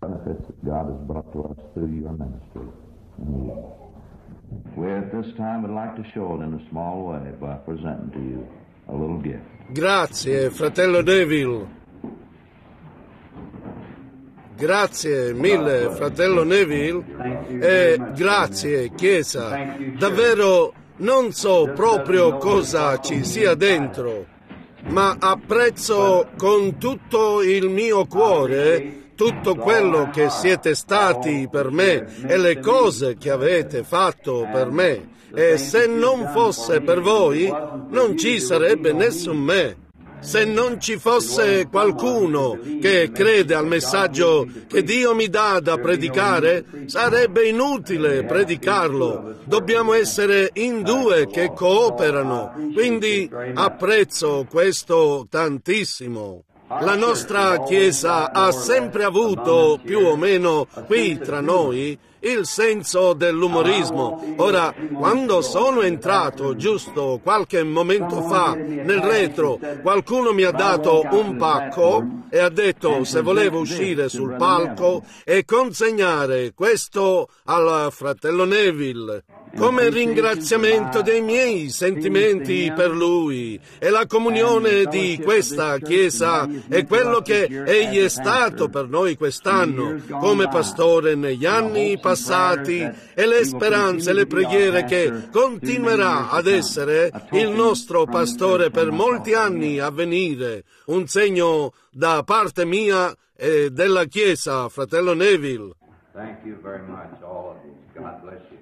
benefits that God has brought to us through your ministry. We at this time would like to show it in a small way by presenting to you a little gift. Grazie, fratello Neville. Grazie mille, fratello Neville, e grazie, Chiesa. Davvero non so proprio cosa ci sia dentro, ma apprezzo con tutto il mio cuore tutto quello che siete stati per me e le cose che avete fatto per me. E se non fosse per voi, non ci sarebbe nessun me. Se non ci fosse qualcuno che crede al messaggio che Dio mi dà da predicare, sarebbe inutile predicarlo. Dobbiamo essere in due che cooperano. Quindi apprezzo questo tantissimo. La nostra Chiesa ha sempre avuto, più o meno qui tra noi, il senso dell'umorismo. Ora, quando sono entrato giusto qualche momento fa nel retro, qualcuno mi ha dato un pacco e ha detto se volevo uscire sul palco e consegnare questo al fratello Neville, come ringraziamento dei miei sentimenti per lui e la comunione di questa Chiesa e quello che egli è stato per noi quest'anno come pastore negli anni passati e le speranze e le preghiere che continuerà ad essere il nostro pastore per molti anni a venire. Un segno da parte mia e della Chiesa, fratello Neville. Thank you very much, all of you. God bless you.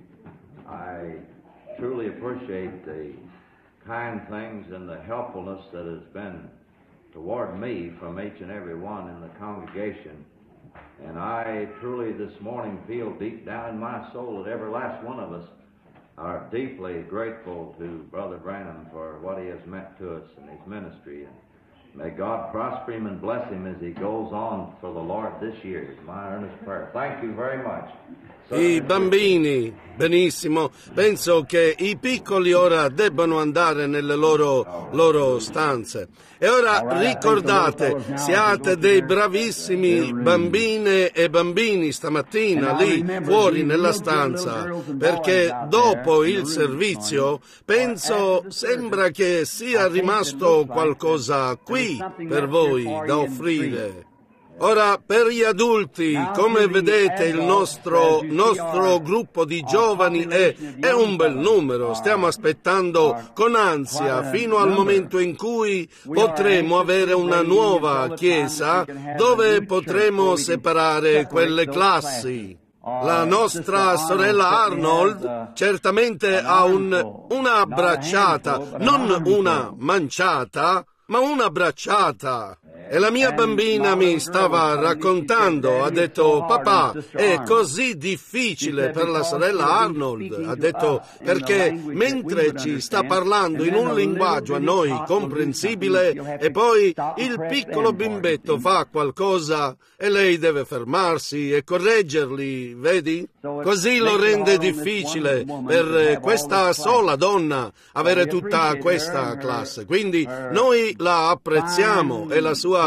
I truly appreciate the kind things and the helpfulness that has been toward me from each and every one in the congregation. And I truly this morning feel deep down in my soul that every last one of us are deeply grateful to Brother Branham for what he has meant to us in his ministry. And may God prosper him and bless him as he goes on for the Lord this year. Is my earnest prayer. Thank you very much. I bambini, benissimo, penso che i piccoli ora debbano andare nelle loro stanze. E ora ricordate, siate dei bravissimi bambine e bambini stamattina lì fuori nella stanza, perché dopo il servizio penso sembra che sia rimasto qualcosa qui per voi da offrire. Ora, per gli adulti, come vedete, il nostro gruppo di giovani è un bel numero. Stiamo aspettando con ansia fino al momento in cui potremo avere una nuova chiesa dove potremo separare quelle classi. La nostra sorella Arnold certamente ha una bracciata, non una manciata, ma una bracciata. E la mia bambina mi stava raccontando, ha detto: papà, è così difficile per la sorella Arnold, ha detto, perché mentre ci sta parlando in un linguaggio a noi comprensibile e poi il piccolo bimbetto fa qualcosa e lei deve fermarsi e correggerli, vedi? Così lo rende difficile per questa sola donna avere tutta questa classe. Quindi noi la apprezziamo e la sua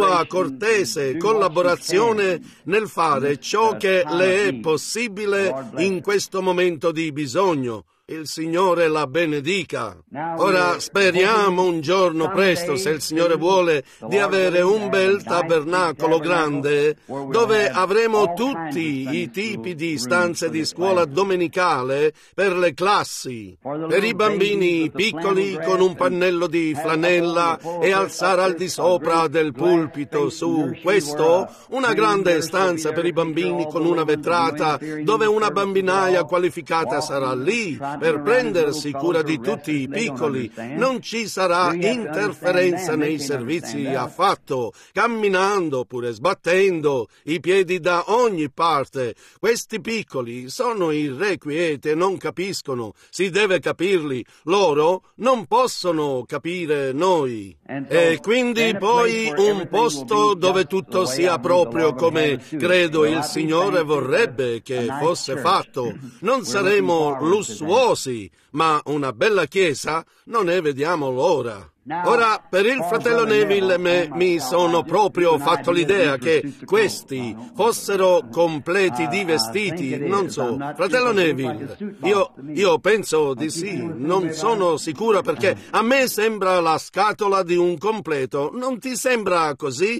cortese collaborazione nel fare ciò che le è possibile in questo momento di bisogno. Il Signore la benedica. Ora speriamo un giorno presto, se il Signore vuole, di avere un bel tabernacolo grande dove avremo tutti i tipi di stanze di scuola domenicale per le classi, per i bambini piccoli con un pannello di flanella e alzare al di sopra del pulpito su questo una grande stanza per i bambini con una vetrata dove una bambinaia qualificata sarà lì per prendersi cura di tutti i piccoli. Non ci sarà interferenza nei servizi affatto, camminando pure sbattendo i piedi da ogni parte. Questi piccoli sono irrequieti e non capiscono, si deve capirli, loro non possono capire noi. E quindi poi un posto dove tutto sia proprio come credo il Signore vorrebbe che fosse fatto. Non saremo lussuosi sposi, ma una bella chiesa non ne vediamo l'ora. Ora, per il fratello Neville mi sono proprio fatto l'idea che questi fossero completi di vestiti, non so. Fratello Neville, io penso di sì, non sono sicura perché a me sembra la scatola di un completo, non ti sembra così?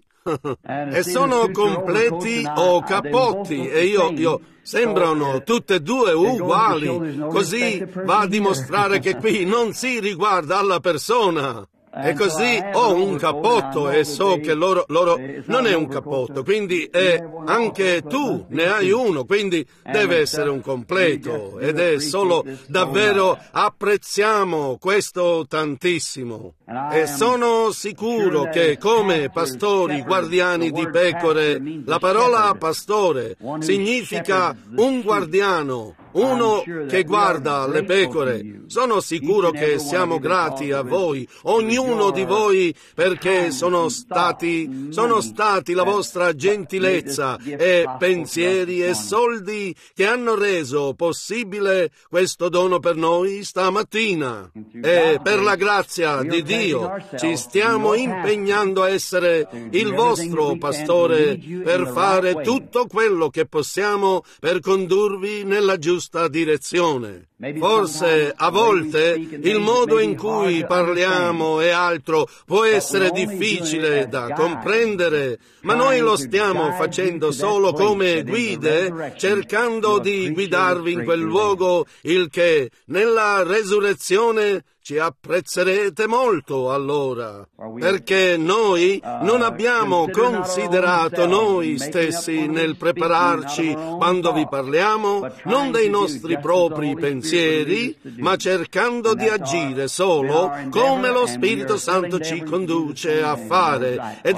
E sono completi o cappotti e io sembrano tutte e due uguali, così va a dimostrare che qui non si riguarda alla persona. E così ho un cappotto e so che loro non è un cappotto, quindi anche tu ne hai uno, quindi deve essere un completo ed è solo davvero apprezziamo questo tantissimo. E sono sicuro che come pastori guardiani di pecore, la parola pastore significa un guardiano, uno che guarda le pecore. Sono sicuro che siamo grati a voi, ognuno di voi, perché sono stati la vostra gentilezza e pensieri e soldi che hanno reso possibile questo dono per noi stamattina. E per la grazia di Dio ci stiamo impegnando a essere il vostro pastore per fare tutto quello che possiamo per condurvi nella giusta direzione. Forse a volte il modo in cui parliamo e altro può essere difficile da comprendere, ma noi lo stiamo facendo solo come guide, cercando di guidarvi in quel luogo, il che nella resurrezione ci apprezzerete molto allora, perché noi non abbiamo considerato noi stessi nel prepararci quando vi parliamo, non dei nostri propri pensieri, ma cercando di agire solo come lo Spirito Santo ci conduce a fare, ed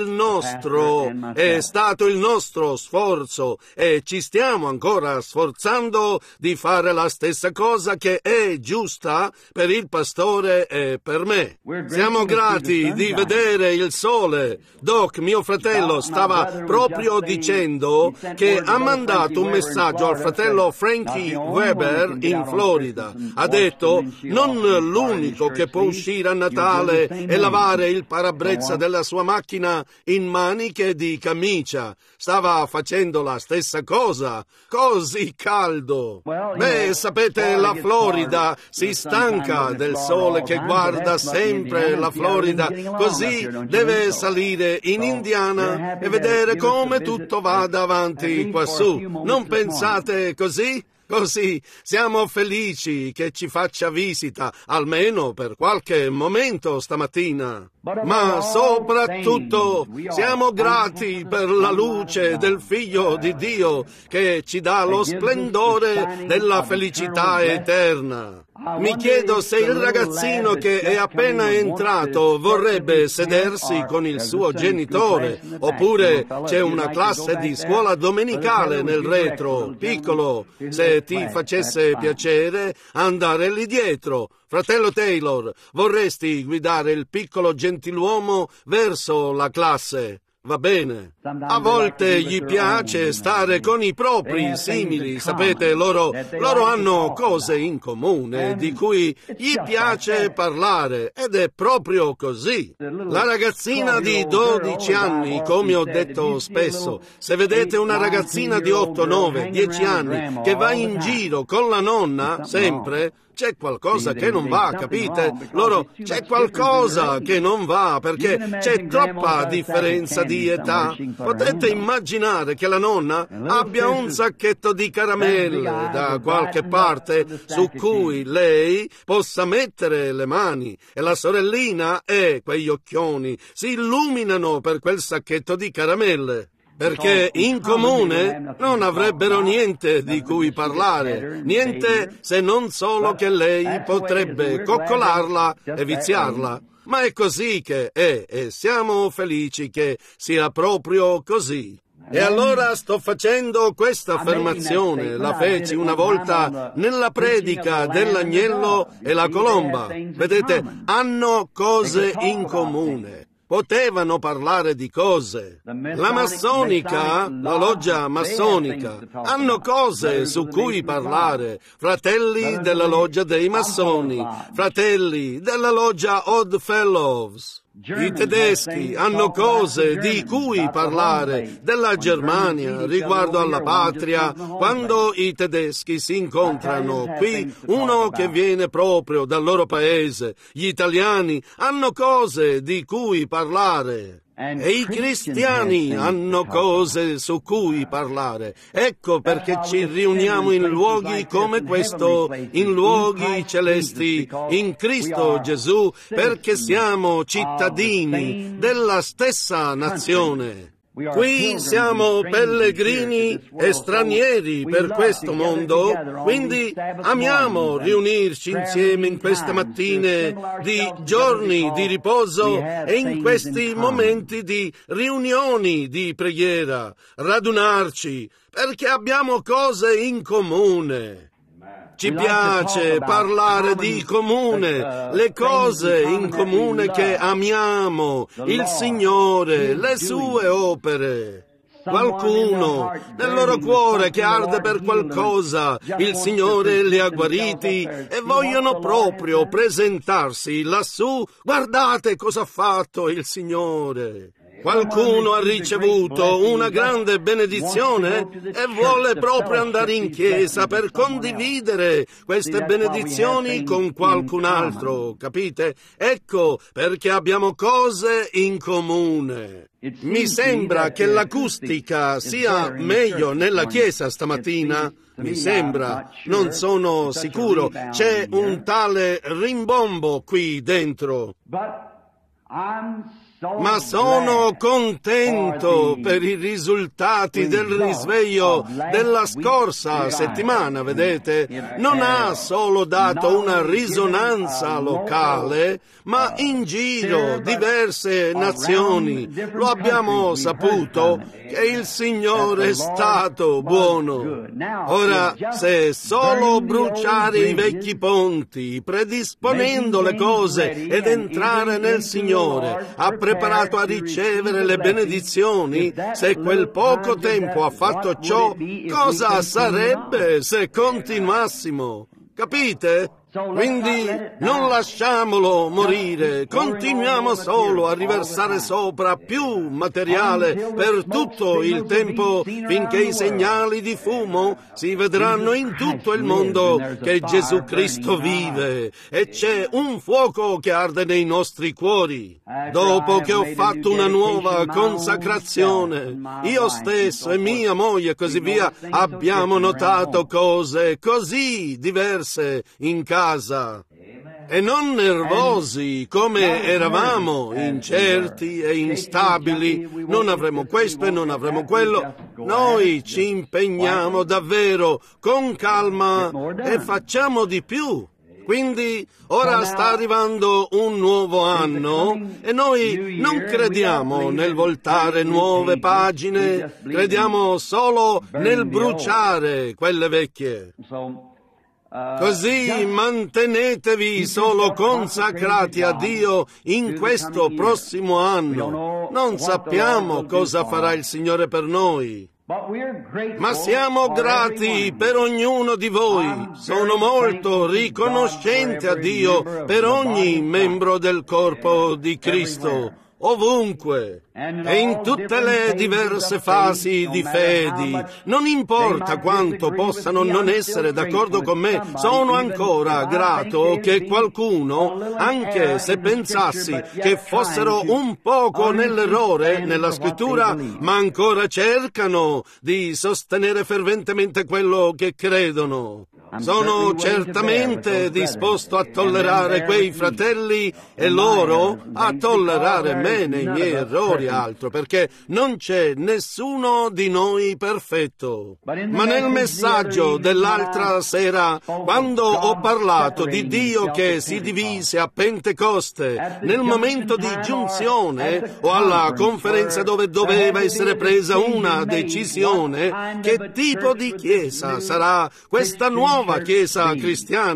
è stato il nostro sforzo e ci stiamo ancora sforzando di fare la stessa cosa che è giusta per il pastore e per me. Siamo grati di vedere il sole. Doc, mio fratello, stava proprio dicendo che ha mandato un messaggio al fratello Frankie Weber in Florida. Ha detto, non l'unico che può uscire a Natale e lavare il parabrezza della sua macchina in maniche di camicia. Stava facendo la stessa cosa. Così caldo. Beh, sapete, la Florida si stanca del sole che guarda sempre la Florida, così deve salire in Indiana e vedere come tutto vada avanti quassù. Non pensate così? Così siamo felici che ci faccia visita, almeno per qualche momento stamattina. Ma soprattutto siamo grati per la luce del Figlio di Dio che ci dà lo splendore della felicità eterna. Mi chiedo se il ragazzino che è appena entrato vorrebbe sedersi con il suo genitore, oppure c'è una classe di scuola domenicale nel retro, piccolo, se ti facesse piacere andare lì dietro. Fratello Taylor, vorresti guidare il piccolo gentiluomo verso la classe? Va bene. A volte gli piace stare con i propri simili, sapete, loro hanno cose in comune di cui gli piace parlare, ed è proprio così. La ragazzina di 12 anni, come ho detto spesso, se vedete una ragazzina di 8, 9, 10 anni che va in giro con la nonna, sempre, c'è qualcosa che non va, capite? C'è qualcosa che non va, perché c'è troppa differenza di età. Potete immaginare che la nonna abbia un sacchetto di caramelle da qualche parte su cui lei possa mettere le mani, e la sorellina e quegli occhioni si illuminano per quel sacchetto di caramelle. Perché in comune non avrebbero niente di cui parlare, niente se non solo che lei potrebbe coccolarla e viziarla. Ma è così che è, e siamo felici che sia proprio così. E allora sto facendo questa affermazione, la feci una volta nella predica dell'agnello e la colomba. Vedete, hanno cose in comune. potevano parlare di cose. La massonica, la loggia massonica, hanno cose su cui parlare. Fratelli della loggia dei massoni, fratelli della loggia Odd Fellows. I tedeschi hanno cose di cui parlare, della Germania riguardo alla patria. Quando i tedeschi si incontrano qui, uno che viene proprio dal loro paese, gli italiani hanno cose di cui parlare. E i cristiani hanno cose su cui parlare. Ecco perché ci riuniamo in luoghi come questo, in luoghi celesti, in Cristo Gesù, perché siamo cittadini della stessa nazione. Qui siamo pellegrini e stranieri per questo mondo, quindi amiamo riunirci insieme in queste mattine di giorni di riposo e in questi momenti di riunioni di preghiera, radunarci, perché abbiamo cose in comune. Ci piace parlare di comune, le cose in comune che amiamo, il Signore, le sue opere. Qualcuno nel loro cuore che arde per qualcosa, il Signore li ha guariti e vogliono proprio presentarsi lassù. Guardate cosa ha fatto il Signore. Qualcuno ha ricevuto una grande benedizione e vuole proprio andare in chiesa per condividere queste benedizioni con qualcun altro, capite? Ecco perché abbiamo cose in comune. Mi sembra che l'acustica sia meglio nella chiesa stamattina. Mi sembra, non sono sicuro. C'è un tale rimbombo qui dentro. Ma sono contento per i risultati del risveglio della scorsa settimana, vedete? Non ha solo dato una risonanza locale, ma in giro diverse nazioni. Lo abbiamo saputo che il Signore è stato buono. Ora, se solo bruciare i vecchi ponti, predisponendo le cose ed entrare nel Signore, ha preparato a ricevere le benedizioni, se quel poco tempo ha fatto ciò, cosa sarebbe se continuassimo? Capite? Quindi non lasciamolo morire, continuiamo solo a riversare sopra più materiale per tutto il tempo finché i segnali di fumo si vedranno in tutto il mondo che Gesù Cristo vive e c'è un fuoco che arde nei nostri cuori. Dopo che ho fatto una nuova consacrazione, io stesso e mia moglie e così via, abbiamo notato cose così diverse in casa. E non nervosi come eravamo, incerti e instabili, non avremo questo e non avremo quello. Noi ci impegniamo davvero con calma e facciamo di più. Quindi ora sta arrivando un nuovo anno e noi non crediamo nel voltare nuove pagine, crediamo solo nel bruciare quelle vecchie. Così mantenetevi solo consacrati a Dio in questo prossimo anno. Non sappiamo cosa farà il Signore per noi, ma siamo grati per ognuno di voi. Sono molto riconoscente a Dio per ogni membro del corpo di Cristo, ovunque e in tutte le diverse fasi di fede. Non importa quanto possano non essere d'accordo con me, sono ancora grato che qualcuno, anche se pensassi che fossero un poco nell'errore nella scrittura, ma ancora cercano di sostenere ferventemente quello che credono. Sono certamente disposto a tollerare quei fratelli e loro a tollerare me nei miei errori, altro, perché non c'è nessuno di noi perfetto. Ma nel messaggio dell'altra sera, quando ho parlato di Dio che si divise a Pentecoste, nel momento di giunzione o alla conferenza dove doveva essere presa una decisione, che tipo di chiesa sarà questa nuova chiesa cristiana?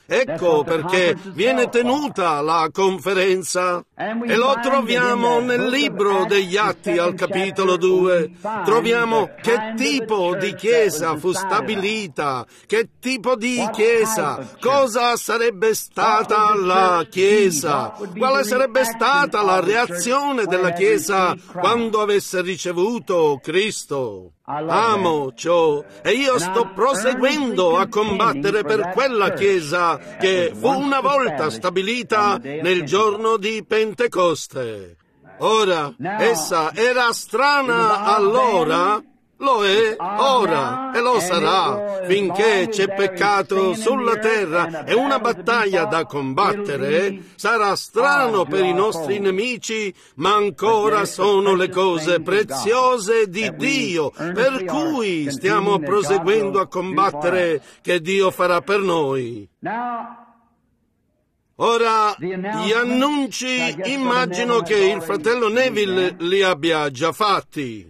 Ecco perché viene tenuta la conferenza e lo troviamo nel libro degli Atti al capitolo 2. Troviamo che tipo di chiesa fu stabilita, che tipo di chiesa, cosa sarebbe stata la chiesa, quale sarebbe stata la reazione della chiesa quando avesse ricevuto Cristo. Amo ciò e io sto proseguendo a combattere per quella chiesa che fu una volta stabilita nel giorno di Pentecoste. Ora, essa era strana allora, lo è ora e lo sarà finché c'è peccato sulla terra e una battaglia da combattere. Sarà strano per i nostri nemici, ma ancora sono le cose preziose di Dio, per cui stiamo proseguendo a combattere che Dio farà per noi. Ora, gli annunci immagino che il fratello Neville li abbia già fatti.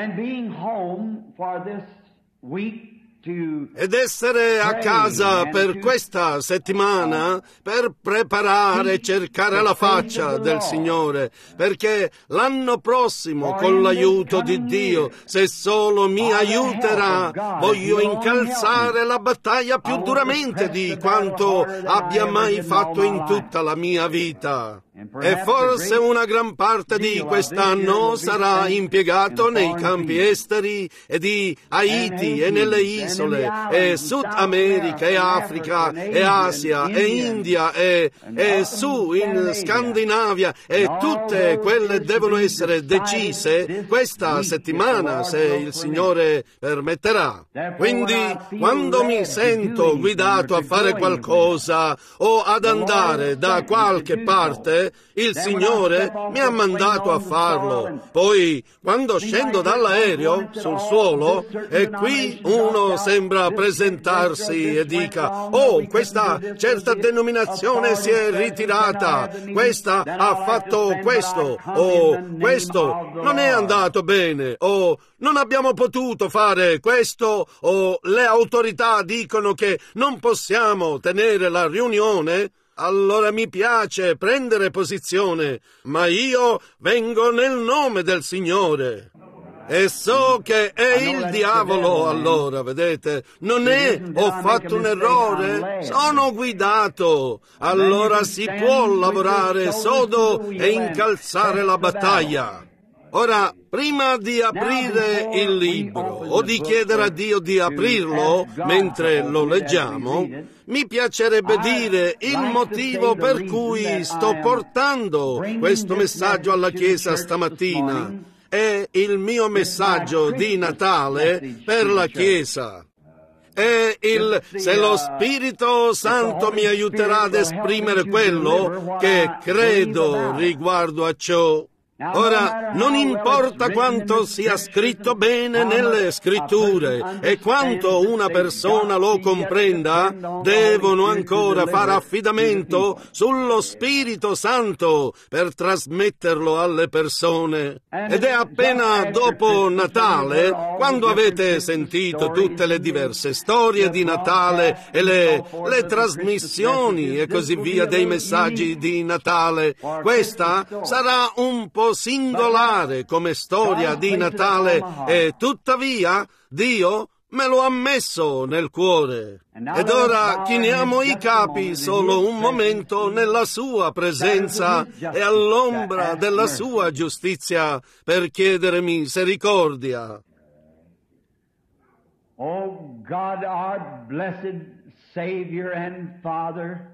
Ed essere a casa per questa settimana per preparare e cercare la faccia del Signore, perché l'anno prossimo, con l'aiuto di Dio, se solo mi aiuterà, voglio incalzare la battaglia più duramente di quanto abbia mai fatto in tutta la mia vita. E forse una gran parte di quest'anno sarà impiegato nei campi esteri e di Haiti e nelle isole e Sud America e Africa e Asia e India e su in Scandinavia, e tutte quelle devono essere decise questa settimana, se il Signore permetterà. Quindi quando mi sento guidato a fare qualcosa o ad andare da qualche parte, il Signore mi ha mandato a farlo. Poi, quando scendo dall'aereo sul suolo, e qui uno sembra presentarsi e dica: oh, questa certa denominazione si è ritirata, questa ha fatto questo, o questo non è andato bene, o non abbiamo potuto fare questo, o le autorità dicono che non possiamo tenere la riunione. Allora mi piace prendere posizione, ma io vengo nel nome del Signore. E so che è il diavolo, allora, vedete, non è ho fatto un errore, sono guidato. Allora si può lavorare sodo e incalzare la battaglia. Ora, prima di aprire il libro o di chiedere a Dio di aprirlo mentre lo leggiamo, mi piacerebbe dire il motivo per cui sto portando questo messaggio alla Chiesa stamattina. È il mio messaggio di Natale per la Chiesa. È se lo Spirito Santo mi aiuterà ad esprimere quello che credo riguardo a ciò. Ora, non importa quanto sia scritto bene nelle scritture e quanto una persona lo comprenda, devono ancora fare affidamento sullo Spirito Santo per trasmetterlo alle persone. Ed è appena dopo Natale, quando avete sentito tutte le diverse storie di Natale e le trasmissioni e così via dei messaggi di Natale, questa sarà un po' singolare come storia di Natale, e tuttavia Dio me lo ha messo nel cuore. Ed ora chiniamo i capi solo un momento nella sua presenza e all'ombra della sua giustizia per chiedere misericordia. Oh God, our blessed Savior and Father,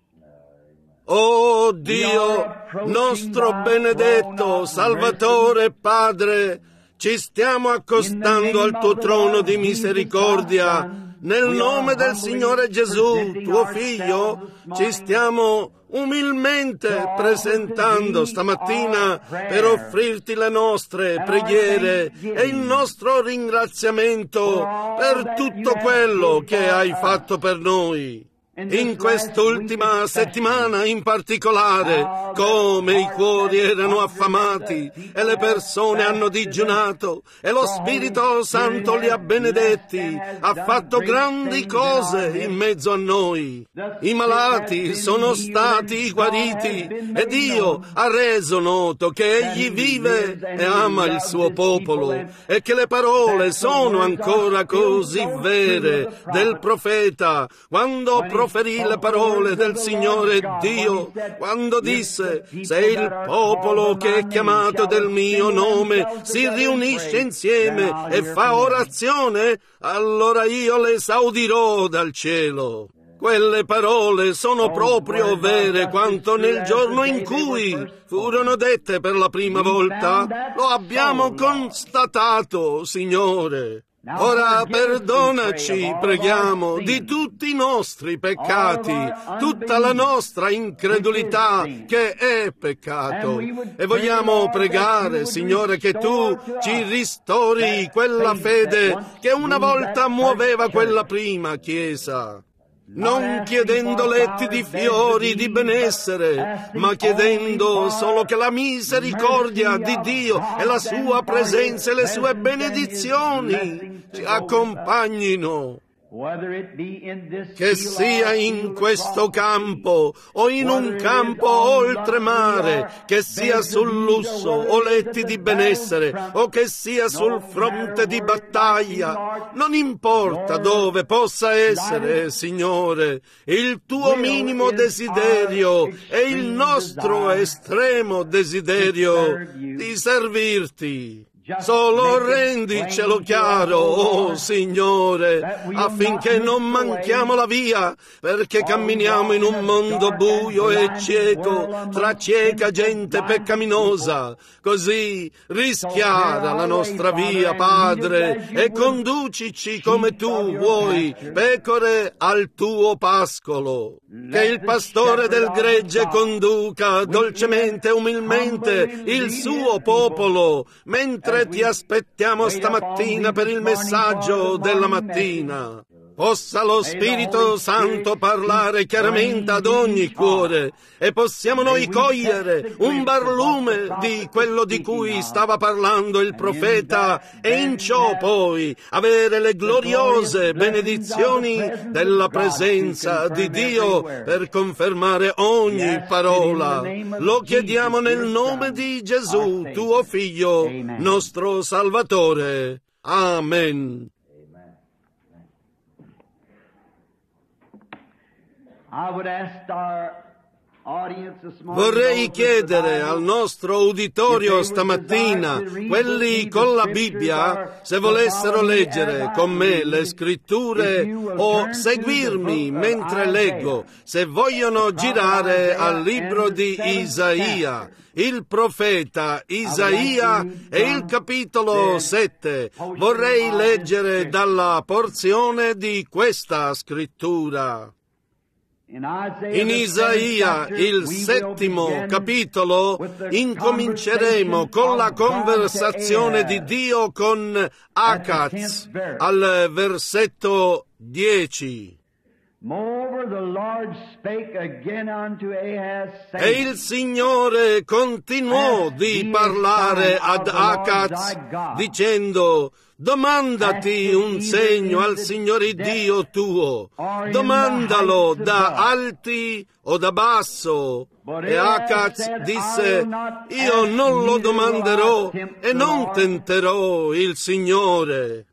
oh Dio, nostro benedetto Salvatore e Padre, ci stiamo accostando al tuo trono di misericordia. Nel nome del Signore Gesù, tuo Figlio, ci stiamo umilmente presentando stamattina per offrirti le nostre preghiere e il nostro ringraziamento per tutto quello che hai fatto per noi. In quest'ultima settimana in particolare, come i cuori erano affamati e le persone hanno digiunato e lo Spirito Santo li ha benedetti, ha fatto grandi cose in mezzo a noi. I malati sono stati guariti e Dio ha reso noto che Egli vive e ama il suo popolo e che le parole sono ancora così vere del profeta quando proferì le parole del Signore Dio, quando disse: se il popolo che è chiamato del mio nome si riunisce insieme e fa orazione, allora io le esaudirò dal cielo. Quelle parole sono proprio vere quanto nel giorno in cui furono dette per la prima volta. Lo abbiamo constatato, Signore. Ora perdonaci, preghiamo, di tutti i nostri peccati, tutta la nostra incredulità che è peccato. E vogliamo pregare, Signore, che Tu ci ristori quella fede che una volta muoveva quella prima Chiesa. Non chiedendo letti di fiori di benessere, ma chiedendo solo che la misericordia di Dio e la Sua presenza e le Sue benedizioni ci accompagnino. Che sia in questo campo o in un campo oltremare, che sia sul lusso o letti di benessere o che sia sul fronte di battaglia, non importa dove possa essere, Signore, il Tuo minimo desiderio e il nostro estremo desiderio di servirti. Solo rendicelo chiaro, oh Signore, affinché non manchiamo la via, perché camminiamo in un mondo buio e cieco, tra cieca gente peccaminosa. Così rischiara la nostra via, Padre, e conducici come Tu vuoi, pecore al Tuo pascolo. Che il pastore del gregge conduca dolcemente e umilmente il suo popolo, mentre Ti aspettiamo stamattina per il messaggio della mattina. Possa lo Spirito Santo parlare chiaramente ad ogni cuore e possiamo noi cogliere un barlume di quello di cui stava parlando il profeta e in ciò poi avere le gloriose benedizioni della presenza di Dio per confermare ogni parola. Lo chiediamo nel nome di Gesù, Tuo Figlio, nostro Salvatore. Amen. Vorrei chiedere al nostro uditorio stamattina, quelli con la Bibbia, se volessero leggere con me le scritture o seguirmi mentre leggo, se vogliono girare al libro di Isaia, il profeta Isaia e il capitolo 7. Vorrei leggere dalla porzione di questa scrittura. In Isaia, il 7° capitolo, incominceremo con la conversazione di Dio con Acaz, al versetto 10. E il Signore continuò di parlare ad Acaz, dicendo: domandati un segno al Signore Dio tuo, domandalo da alti o da basso. E Acaz disse: io non lo domanderò e non tenterò il Signore.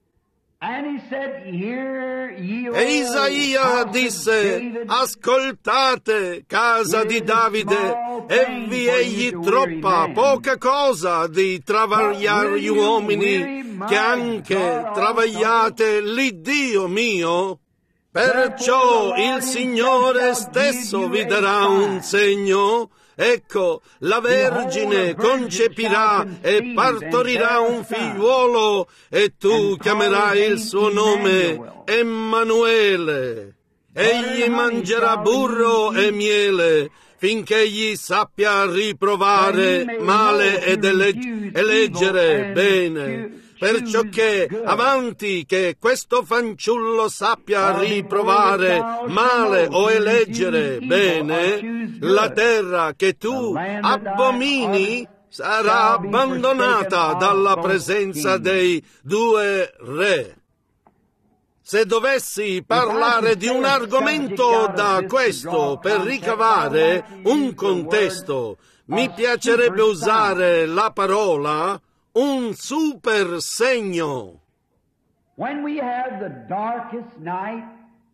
E Isaia disse: ascoltate, casa di Davide, evvi egli troppa poca cosa di travagliare gli uomini, che anche travagliate l'Iddio mio? Perciò il Signore stesso vi darà un segno. Ecco, la Vergine concepirà e partorirà un figliuolo, e tu chiamerai il suo nome Emanuele. Egli mangerà burro e miele, finché egli sappia riprovare male ed eleggere bene, perciò che avanti che questo fanciullo sappia riprovare male o eleggere bene, la terra che tu abomini sarà abbandonata dalla presenza dei due re. Se dovessi parlare di un argomento da questo per ricavare un contesto, mi piacerebbe usare la parola un super segno. When we have the darkest night,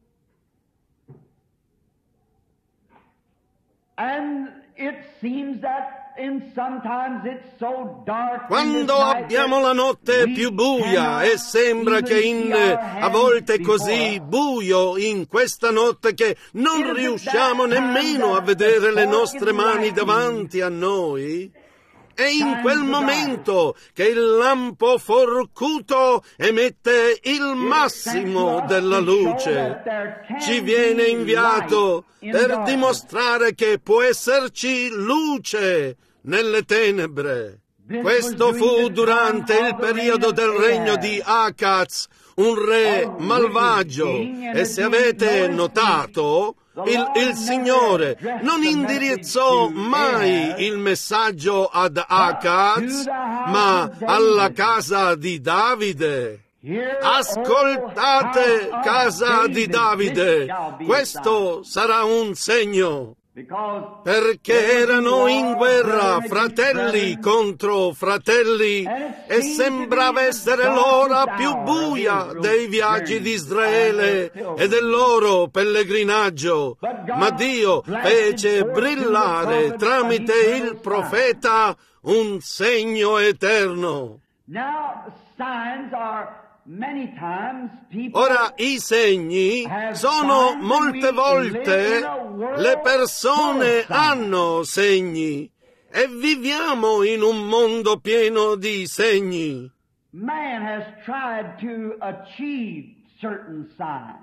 and it seems that sometimes it's so dark. Quando abbiamo la notte più buia e sembra che a volte è così buio in questa notte che non riusciamo nemmeno a vedere le nostre mani davanti a noi, è in quel momento che il lampo forcuto emette il massimo della luce. Ci viene inviato per dimostrare che può esserci luce nelle tenebre. Questo fu durante il periodo del regno di Acaz, un re malvagio, e se avete notato, il Signore non indirizzò mai il messaggio ad Acaz, ma alla casa di Davide. Ascoltate, casa di Davide, questo sarà un segno. Perché erano in guerra fratelli contro fratelli e sembrava essere l'ora più buia dei viaggi di Israele e del loro pellegrinaggio, ma Dio fece brillare tramite il profeta un segno eterno. Ora i segni sono molte volte, le persone hanno segni e viviamo in un mondo pieno di segni. Man has tried to achieve certain signs.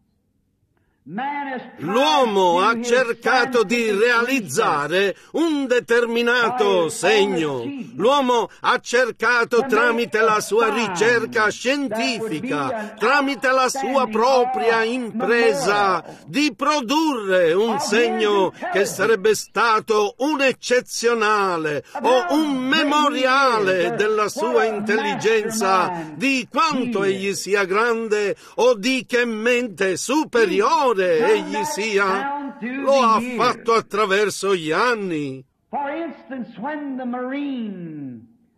L'uomo ha cercato di realizzare un determinato segno. L'uomo ha cercato tramite la sua ricerca scientifica, tramite la sua propria impresa, di produrre un segno che sarebbe stato un eccezionale o un memoriale della sua intelligenza, di quanto egli sia grande o di che mente superiore egli sia. Lo ha fatto attraverso gli anni. For instance, when the marine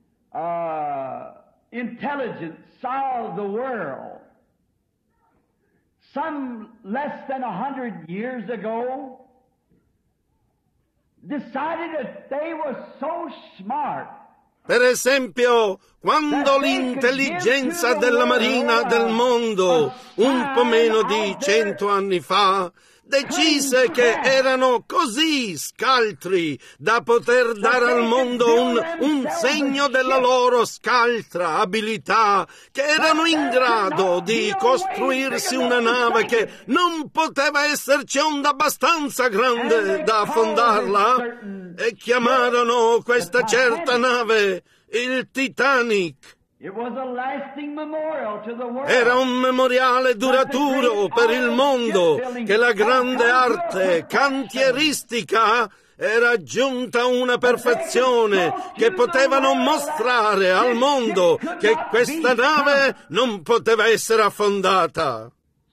intelligence saw the world some less than 100 years ago, decided that they were so smart. Per esempio, quando l'intelligenza della Marina del mondo, un po' meno di 100 anni fa, decise che erano così scaltri da poter dare al mondo un segno della loro scaltra abilità, che erano in grado di costruirsi una nave che non poteva esserci onda abbastanza grande da affondarla, e chiamarono questa certa nave il Titanic. Era un memoriale duraturo per il mondo che la grande arte cantieristica era giunta a una perfezione che potevano mostrare al mondo che questa nave non poteva essere affondata.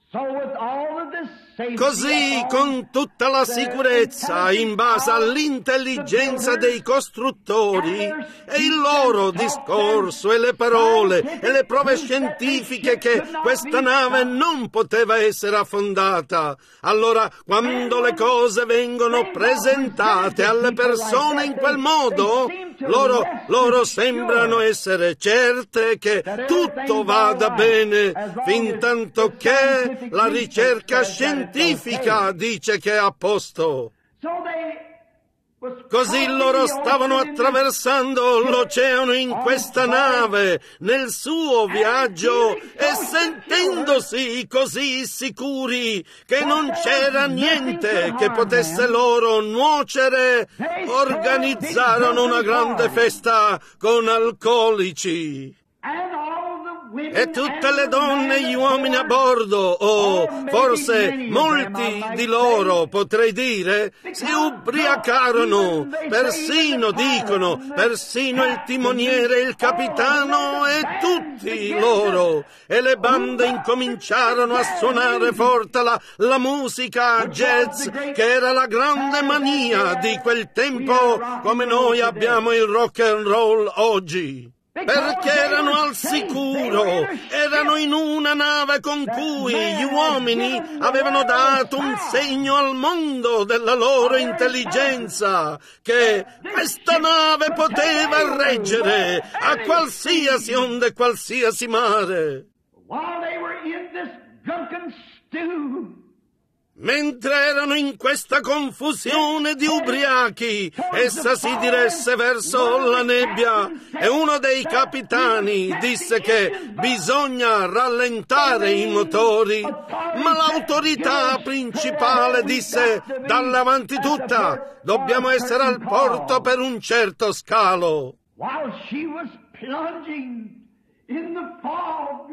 Così, con tutta la sicurezza in base all'intelligenza dei costruttori e il loro discorso e le parole e le prove scientifiche che questa nave non poteva essere affondata, allora quando le cose vengono presentate alle persone in quel modo, loro sembrano essere certe che tutto vada bene, fin tanto che la ricerca scientifica dice che è a posto. Così loro stavano attraversando l'oceano in questa nave, nel suo viaggio, e sentendosi così sicuri che non c'era niente che potesse loro nuocere, organizzarono una grande festa con alcolici. e tutte le donne e gli uomini a bordo, o forse molti di loro, potrei dire, si ubriacarono, persino il timoniere, il capitano e tutti loro, e le bande incominciarono a suonare forte la musica jazz, che era la grande mania di quel tempo, come noi abbiamo il rock and roll oggi. Perché erano al sicuro, erano in una nave con cui gli uomini avevano dato un segno al mondo della loro intelligenza, che questa nave poteva reggere a qualsiasi onda e qualsiasi mare. While they were in this drunken stew, mentre erano in questa confusione di ubriachi, essa si diresse verso la nebbia e uno dei capitani disse che bisogna rallentare i motori, ma l'autorità principale disse: dalle avanti tutta, dobbiamo essere al porto per un certo scalo. while she was plunging in the fog,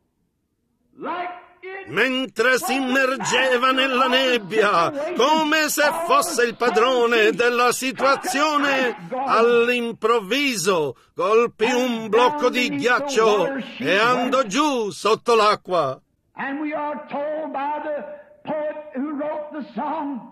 like it mentre si immergeva nella nebbia, come se fosse il padrone della situazione, all'improvviso colpì un blocco di ghiaccio e andò giù sotto l'acqua. And we are told by the poet who wrote the song,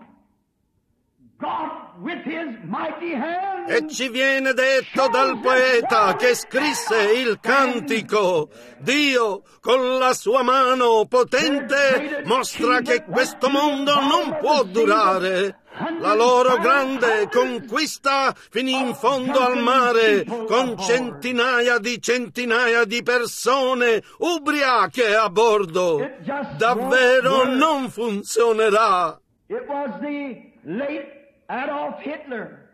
God with his mighty hand. E ci viene detto dal poeta che scrisse il cantico: Dio con la sua mano potente mostra che questo mondo non può durare. La loro grande conquista finì in fondo al mare con centinaia di persone ubriache a bordo. Davvero non funzionerà. It was the late Adolf Hitler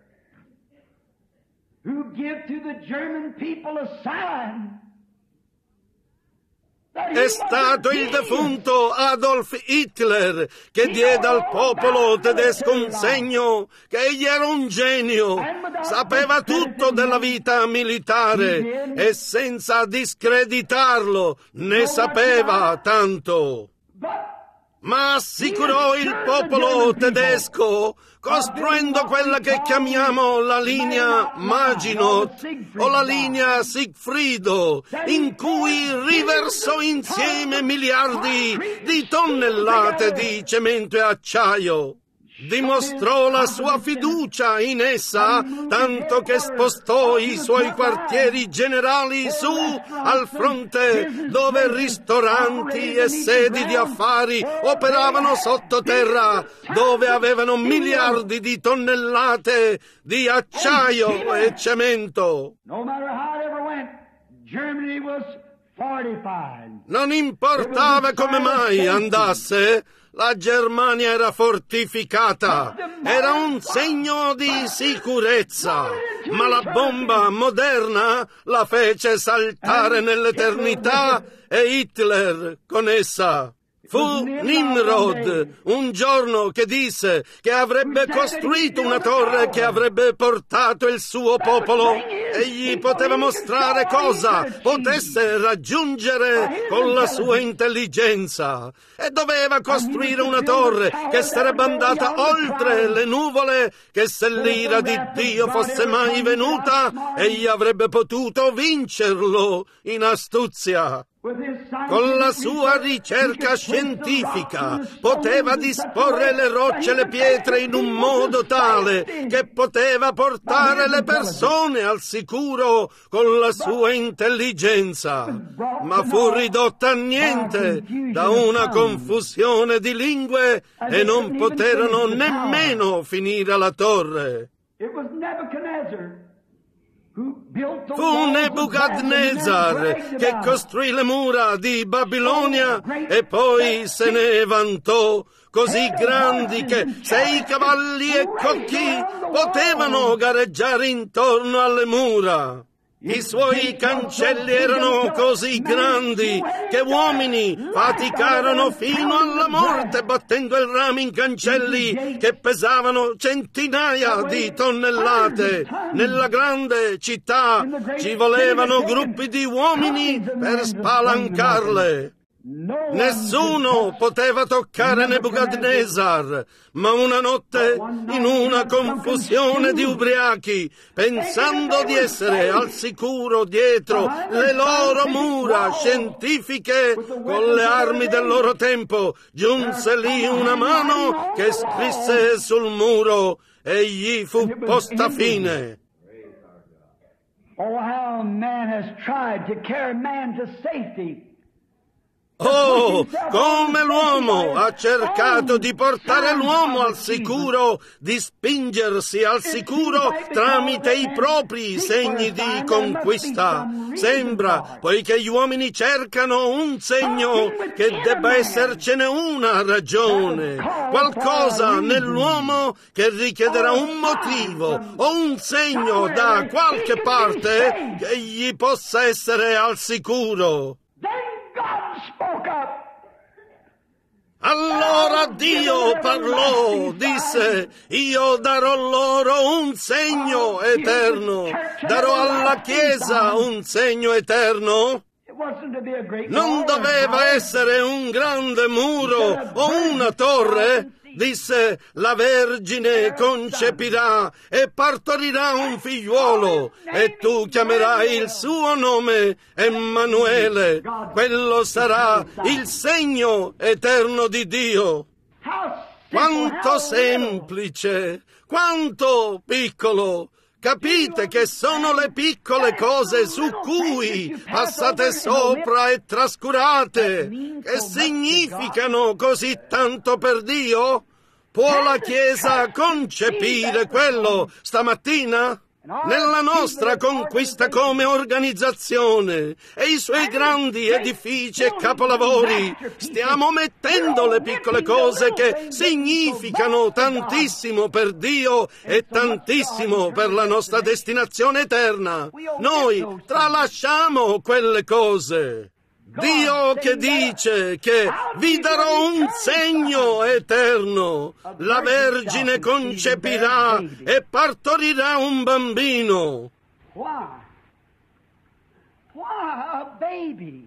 who gave to the German people a sign. È stato il defunto Adolf Hitler che diede al popolo tedesco un segno che egli era un genio, sapeva tutto della vita militare e senza discreditarlo ne sapeva tanto. Ma assicurò il popolo tedesco costruendo quella che chiamiamo la linea Maginot o la linea Siegfriedo, in cui riversò insieme miliardi di tonnellate di cemento e acciaio. Dimostrò la sua fiducia in essa, tanto che spostò i suoi quartieri generali su al fronte, dove ristoranti e sedi di affari operavano sottoterra, dove avevano miliardi di tonnellate di acciaio e cemento. No matter how it ever went, Germany was fortified. Non importava come mai andasse, la Germania era fortificata, era un segno di sicurezza, ma la bomba moderna la fece saltare nell'eternità e Hitler con essa. Fu Nimrod, un giorno, che disse che avrebbe costruito una torre che avrebbe portato il suo popolo. Egli poteva mostrare cosa potesse raggiungere con la sua intelligenza e doveva costruire una torre che sarebbe andata oltre le nuvole, che se l'ira di Dio fosse mai venuta, egli avrebbe potuto vincerlo in astuzia. Con la sua ricerca scientifica poteva disporre le rocce e le pietre in un modo tale che poteva portare le persone al sicuro con la sua intelligenza, ma fu ridotta a niente da una confusione di lingue e non poterono nemmeno finire la torre. Fu Nebukadnezzar che costruì le mura di Babilonia e poi se ne vantò, così grandi che 6 cavalli e cocchi potevano gareggiare intorno alle mura. I suoi cancelli erano così grandi che uomini faticarono fino alla morte battendo il ramo in cancelli che pesavano centinaia di tonnellate. Nella grande città ci volevano gruppi di uomini per spalancarle. Nessuno poteva toccare Nebukadnezar, ma una notte, in una confusione di ubriachi, pensando di essere al sicuro dietro le loro mura scientifiche con le armi del loro tempo, giunse lì una mano che scrisse sul muro e gli fu posta fine. Oh, how man has tried to carry man to safety. Oh, come l'uomo ha cercato di portare l'uomo al sicuro, di spingersi al sicuro tramite i propri segni di conquista. Sembra, poiché gli uomini cercano un segno, che debba essercene una ragione, qualcosa nell'uomo che richiederà un motivo o un segno da qualche parte che gli possa essere al sicuro. God spoke up. Allora Dio parlò, disse: io darò loro un segno eterno, darò alla Chiesa un segno eterno. Non doveva essere un grande muro o una torre. Disse: la Vergine concepirà e partorirà un figliuolo e tu chiamerai il suo nome Emanuele. Quello sarà il segno eterno di Dio. Quanto semplice, quanto piccolo. Capite che sono le piccole cose su cui passate sopra e trascurate, che significano così tanto per Dio? Può la Chiesa concepire quello stamattina? Nella nostra conquista come organizzazione e i suoi grandi edifici e capolavori stiamo mettendo le piccole cose che significano tantissimo per Dio e tantissimo per la nostra destinazione eterna. Noi tralasciamo quelle cose. Dio che dice che vi darò un segno eterno, la Vergine concepirà e partorirà un bambino. Why? Why a baby?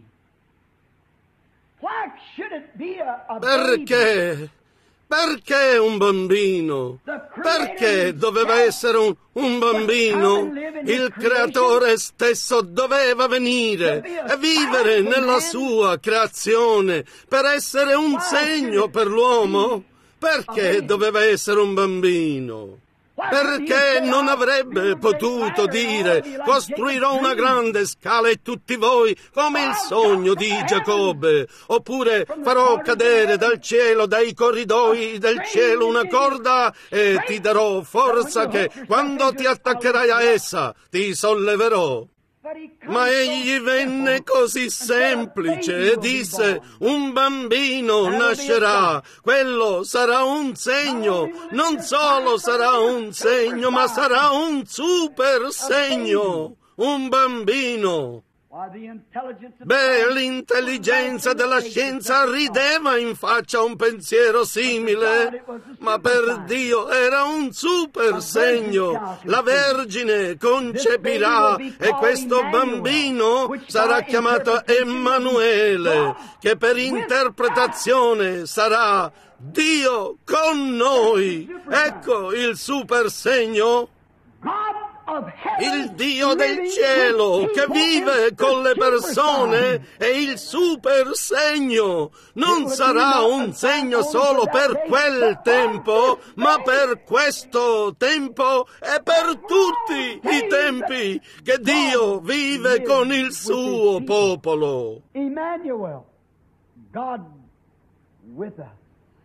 Why should it be a baby? Perché? Perché un bambino? Perché doveva essere un bambino? Il Creatore stesso doveva venire e vivere nella sua creazione per essere un segno per l'uomo. Perché doveva essere un bambino? Perché non avrebbe potuto dire: costruirò una grande scala e tutti voi come il sogno di Giacobbe, oppure farò cadere dal cielo, dai corridoi del cielo una corda e ti darò forza che quando ti attaccherai a essa ti solleverò. Ma egli venne così semplice e disse: un bambino nascerà, quello sarà un segno, non solo sarà un segno, ma sarà un super segno, un bambino. Beh, l'intelligenza della scienza rideva in faccia a un pensiero simile, ma per Dio era un super segno. La Vergine concepirà e questo bambino sarà chiamato Emanuele, che per interpretazione sarà Dio con noi. Ecco il super segno. Il Dio del cielo che vive con le persone è il super segno. Non sarà un segno solo per quel tempo, ma per questo tempo e per tutti i tempi che Dio vive con il suo popolo. Emmanuel, God with us.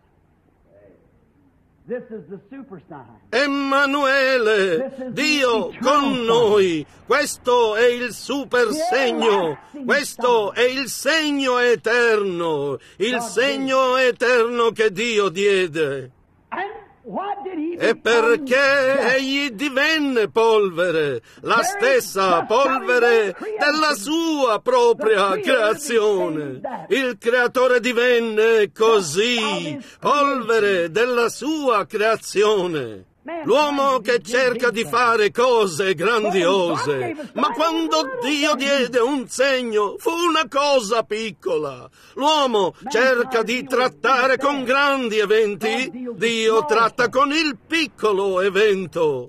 This is the super sign. Emanuele, Dio con noi. Questo è il super segno. Questo è il segno eterno. Il segno eterno che Dio diede. E perché egli divenne polvere, la stessa polvere della sua propria creazione. Il creatore divenne così, polvere della sua creazione. L'uomo che cerca di fare cose grandiose, ma quando Dio diede un segno fu una cosa piccola. L'uomo cerca di trattare con grandi eventi, Dio tratta con il piccolo evento.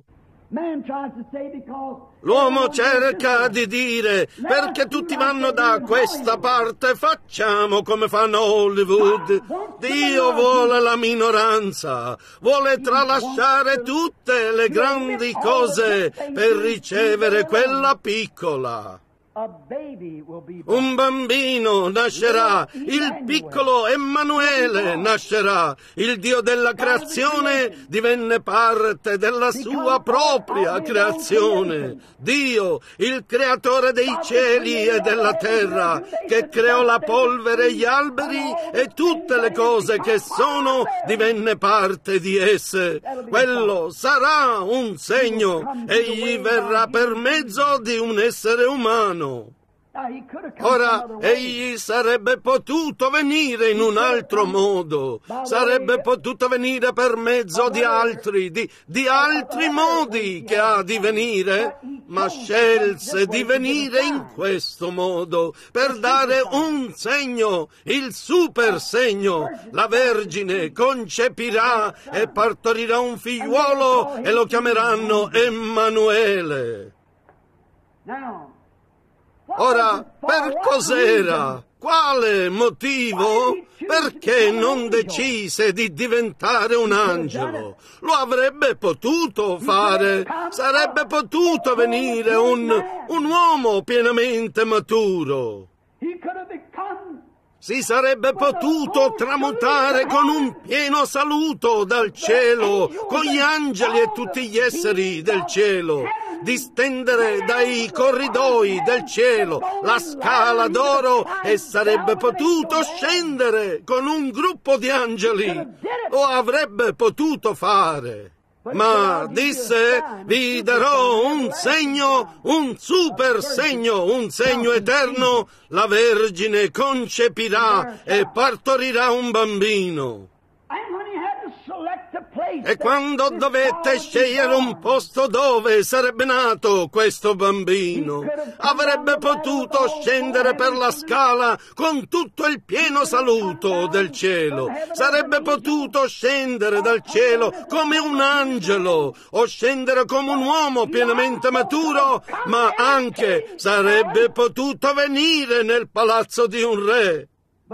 L'uomo cerca di dire, perché tutti vanno da questa parte, facciamo come fanno Hollywood. Dio vuole la minoranza, vuole tralasciare tutte le grandi cose per ricevere quella piccola. Un bambino nascerà, il piccolo Emanuele nascerà, il Dio della creazione divenne parte della sua propria creazione. Dio, il creatore dei cieli e della terra, che creò la polvere, gli alberi e tutte le cose che sono, divenne parte di esse. Quello sarà un segno, egli verrà per mezzo di un essere umano. Ora, egli sarebbe potuto venire in un altro modo, sarebbe potuto venire per mezzo di altri modi che ha di venire, ma scelse di venire in questo modo, per dare un segno, il super segno. La Vergine concepirà e partorirà un figliuolo e lo chiameranno Emanuele. Ora, per cos'era? Quale motivo? Perché non decise di diventare un angelo? Lo avrebbe potuto fare, sarebbe potuto venire un uomo pienamente maturo. Si sarebbe potuto tramutare con un pieno saluto dal cielo, con gli angeli e tutti gli esseri del cielo, distendere dai corridoi del cielo la scala d'oro e sarebbe potuto scendere con un gruppo di angeli. Lo avrebbe potuto fare. Ma disse, vi darò un segno, un super segno, un segno eterno, la Vergine concepirà e partorirà un bambino. E quando dovette scegliere un posto dove sarebbe nato questo bambino, avrebbe potuto scendere per la scala con tutto il pieno saluto del cielo, sarebbe potuto scendere dal cielo come un angelo o scendere come un uomo pienamente maturo, ma anche sarebbe potuto venire nel palazzo di un re.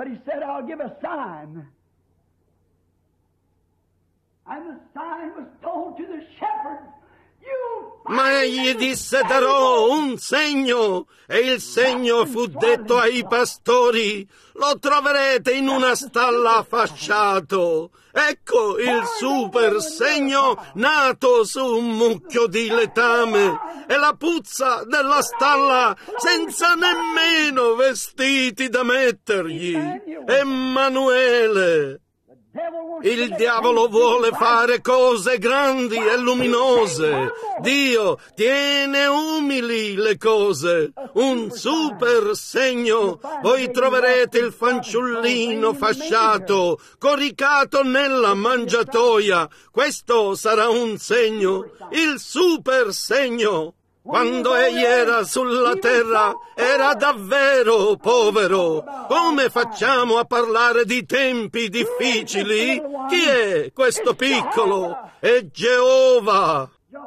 Ma egli disse, darò un segno, e il segno fu detto ai pastori, lo troverete in una stalla fasciato. Ecco il super segno nato su un mucchio di letame, e la puzza della stalla senza nemmeno vestiti da mettergli. Emanuele. Il diavolo vuole fare cose grandi e luminose. Dio tiene umili le cose. Un super segno. Voi troverete il fanciullino fasciato, coricato nella mangiatoia. Questo sarà un segno, il super segno. Quando egli era sulla terra era davvero povero. Come facciamo a parlare di tempi difficili? Chi è questo piccolo? È Geova.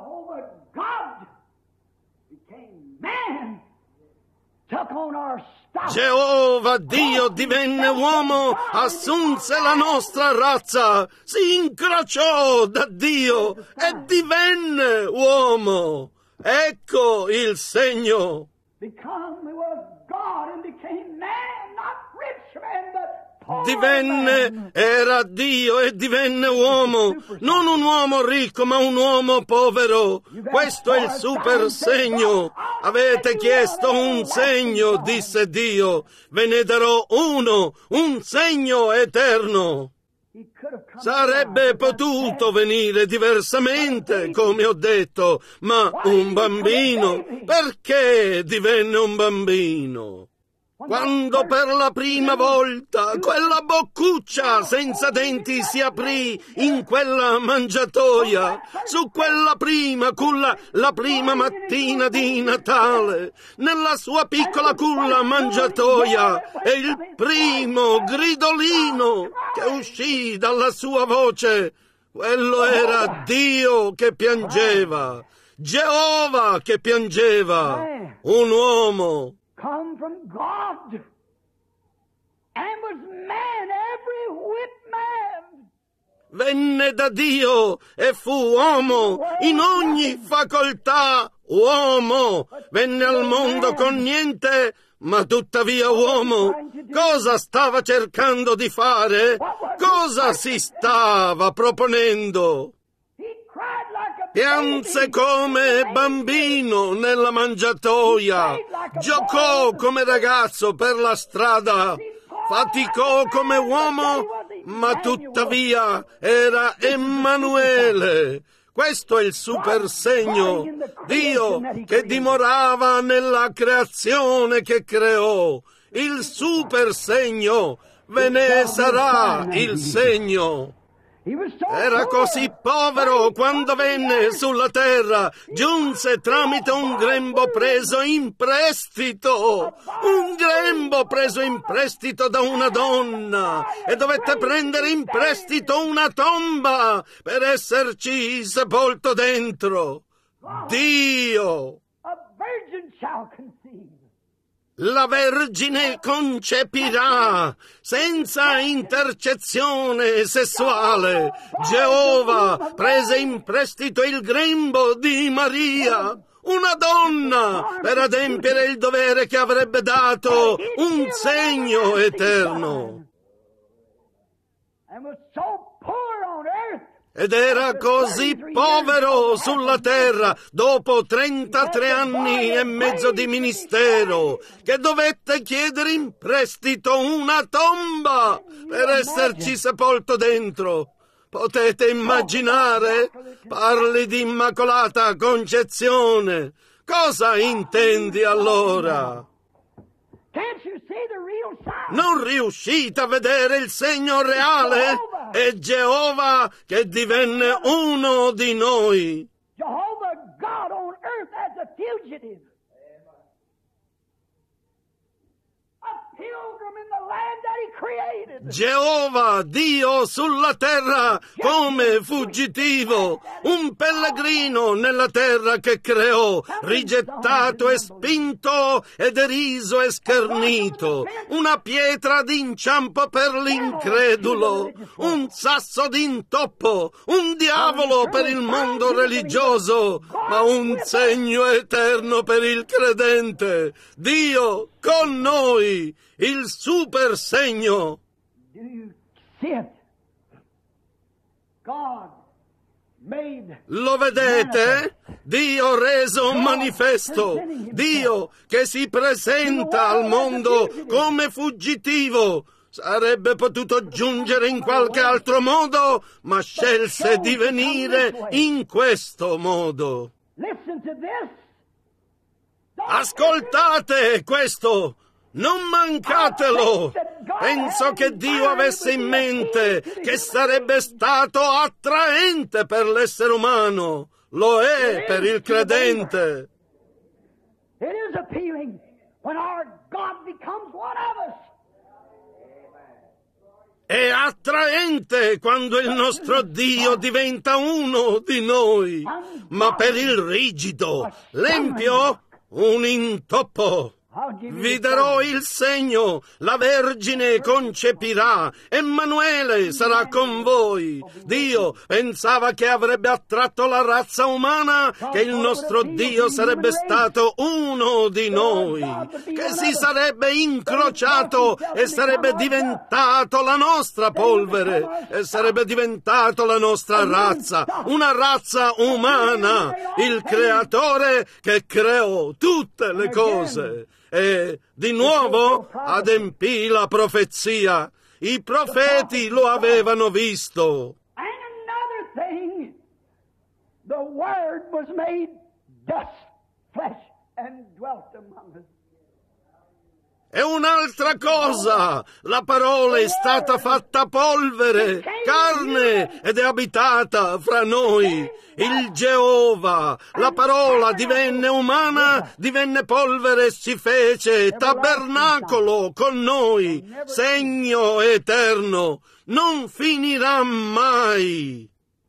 Geova Dio divenne uomo, assunse la nostra razza, si incrociò da Dio e divenne uomo. Ecco il segno. Divenne, era Dio e divenne uomo, non un uomo ricco ma un uomo povero. Questo è il super segno. Avete chiesto un segno, disse Dio, ve ne darò uno, un segno eterno. Sarebbe potuto venire diversamente, come ho detto, ma un bambino, perché divenne un bambino? Quando per la prima volta quella boccuccia senza denti si aprì in quella mangiatoia, su quella prima culla, la prima mattina di Natale, nella sua piccola culla mangiatoia, e il primo gridolino che uscì dalla sua voce, quello era Dio che piangeva, Geova che piangeva, un uomo. Come from God and was man, every whit man. Venne da Dio e fu uomo, in ogni facoltà uomo. Venne al mondo con niente, ma tuttavia uomo. Cosa stava cercando di fare? Cosa si stava proponendo? Pianse come bambino nella mangiatoia, giocò come ragazzo per la strada, faticò come uomo, ma tuttavia era Emanuele. Questo è il super segno, Dio che dimorava nella creazione che creò. Il super segno, ve ne sarà il segno. Era così povero quando venne sulla terra, giunse tramite un grembo preso in prestito, da una donna, e dovette prendere in prestito una tomba per esserci sepolto dentro. Dio! La Vergine concepirà senza intercezione sessuale. Geova prese in prestito il grembo di Maria, una donna, per adempiere il dovere che avrebbe dato un segno eterno. Ed era così povero sulla terra, dopo 33 anni e mezzo di ministero, che dovette chiedere in prestito una tomba per esserci sepolto dentro. Potete immaginare? Parli di Immacolata Concezione. Cosa intendi allora? Non riuscite a vedere il segno reale? È Geova che divenne uno di noi. Jehovah God on earth as a fugitive. A pilgrim in the land that he created. Geova, Dio sulla terra come fuggitivo, un pellegrino nella terra che creò, rigettato e spinto e deriso e schernito, una pietra d'inciampo per l'incredulo, un sasso d'intoppo, un diavolo per il mondo religioso, ma un segno eterno per il credente. Dio con noi, il super segno. Do you see it? God made. Lo vedete? Dio reso manifesto, Dio che si presenta al mondo come fuggitivo. Sarebbe potuto giungere in qualche altro modo, ma scelse di venire in questo modo. Listen to this. Ascoltate questo! Non mancatelo! Penso che Dio avesse in mente che sarebbe stato attraente per l'essere umano. Lo è per il credente. It is appealing when our God becomes one of us. È attraente quando il nostro Dio diventa uno di noi. Ma per il rigido, l'empio, un intoppo. Vi darò il segno, la Vergine concepirà, Emanuele sarà con voi. Dio pensava che avrebbe attratto la razza umana, che il nostro Dio sarebbe stato uno di noi, che si sarebbe incrociato e sarebbe diventato la nostra polvere, e sarebbe diventato la nostra razza, una razza umana, il Creatore che creò tutte le cose. E di nuovo adempì la profezia. i profeti lo avevano visto. And another thing, the Word was made dust, flesh, and dwelt among us. E un'altra cosa, la parola è stata fatta polvere, carne, ed è abitata fra noi. Il Geova, la parola divenne umana, divenne polvere e si fece tabernacolo con noi, segno eterno, non finirà mai.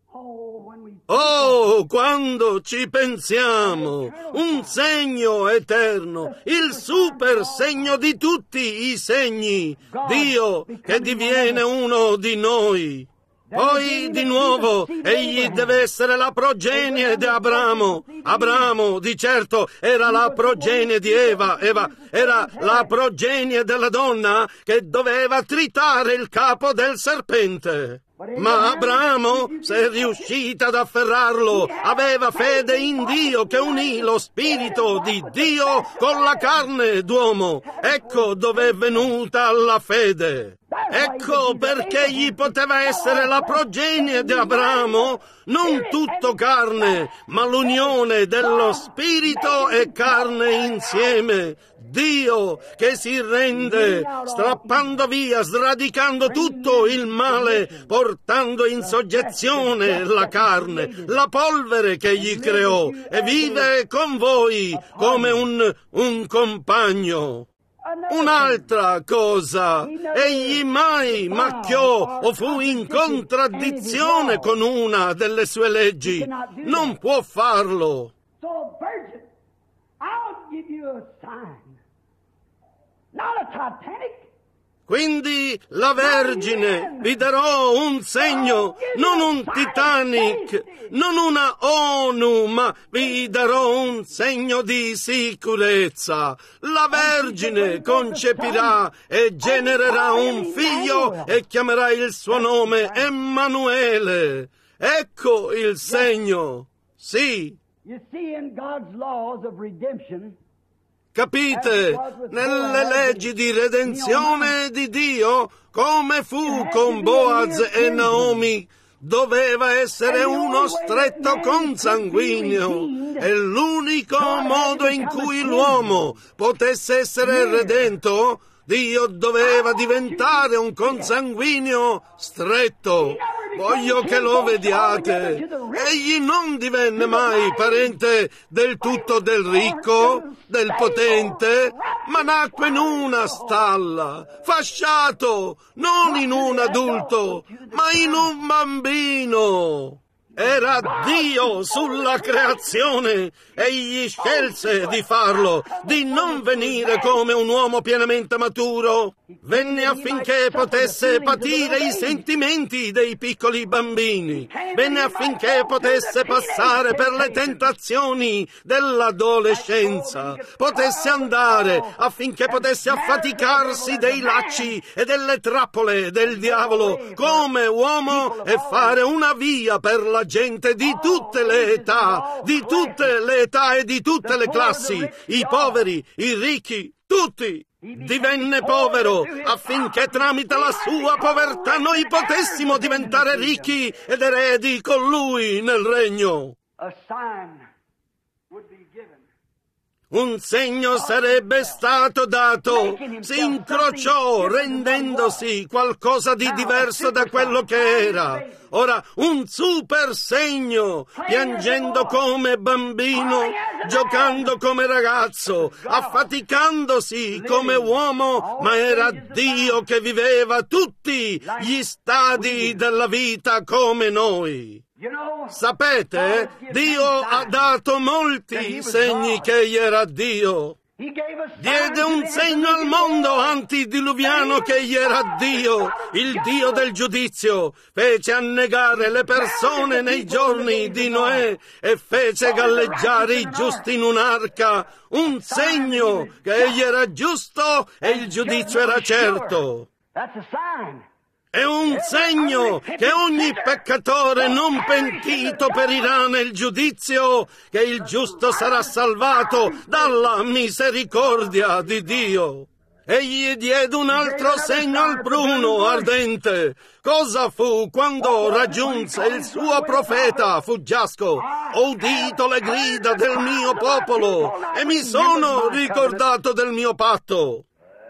Oh, quando ci pensiamo, un segno eterno, il super segno di tutti i segni, Dio che diviene uno di noi. Poi di nuovo egli deve essere la progenie di Abramo. Abramo di certo era la progenie di Eva. Eva era la progenie della donna che doveva tritare il capo del serpente. Ma Abramo, se è riuscita ad afferrarlo, aveva fede in Dio che unì lo spirito di Dio con la carne d'uomo. Ecco dove è venuta la fede. Ecco perché egli poteva essere la progenie di Abramo, non tutto carne, ma l'unione dello spirito e carne insieme. Dio che si rende, strappando via, sradicando tutto il male, portando in soggezione la carne, la polvere che egli creò, e vive con voi come un compagno. Un'altra cosa, egli mai macchiò o fu in contraddizione con una delle sue leggi. Non può farlo. So, virgin, I'll give you a sign. Not a Titanic. Quindi la Vergine vi darò un segno, non un Titanic, non una ONU, ma vi darò un segno di sicurezza. La Vergine concepirà e genererà un figlio e chiamerà il suo nome Emanuele. Ecco il segno. Sì. You see, in God's laws of redemption, Capite? Nelle leggi di redenzione di Dio, come fu con Boaz e Naomi, doveva essere uno stretto consanguineo. E l'unico modo in cui l'uomo potesse essere redento, Dio doveva diventare un consanguineo stretto. Voglio che lo vediate. Egli non divenne mai parente del tutto del ricco, del potente, ma nacque in una stalla, fasciato, non in un adulto, ma in un bambino. Era Dio sulla creazione. Egli scelse di farlo, di non venire come un uomo pienamente maturo. Venne affinché potesse patire i sentimenti dei piccoli bambini. Venne affinché potesse passare per le tentazioni dell'adolescenza. Potesse andare affinché potesse affaticarsi dei lacci e delle trappole del diavolo come uomo e fare una via per la gente di tutte le età, e di tutte le classi, i poveri, i ricchi, tutti. Divenne povero affinché tramite la sua povertà noi potessimo diventare ricchi ed eredi con lui nel regno. a sign would be given. Un segno sarebbe stato dato. Si incrociò rendendosi qualcosa di diverso da quello che era. Ora un super segno, piangendo come bambino, giocando come ragazzo, affaticandosi come uomo, ma era Dio che viveva tutti gli stadi della vita come noi. Sapete, Dio ha dato molti segni che egli era Dio. Diede un segno al mondo antediluviano che egli era Dio, il Dio del giudizio. Fece annegare le persone nei giorni di Noè e fece galleggiare i giusti in un'arca. Un segno che egli era giusto e il giudizio era certo. È un segno che ogni peccatore non pentito perirà nel giudizio, che il giusto sarà salvato dalla misericordia di Dio. Egli diede un altro segno al pruno ardente. Cosa fu quando raggiunse il suo profeta fuggiasco? Ho udito le grida del mio popolo e mi sono ricordato del mio patto.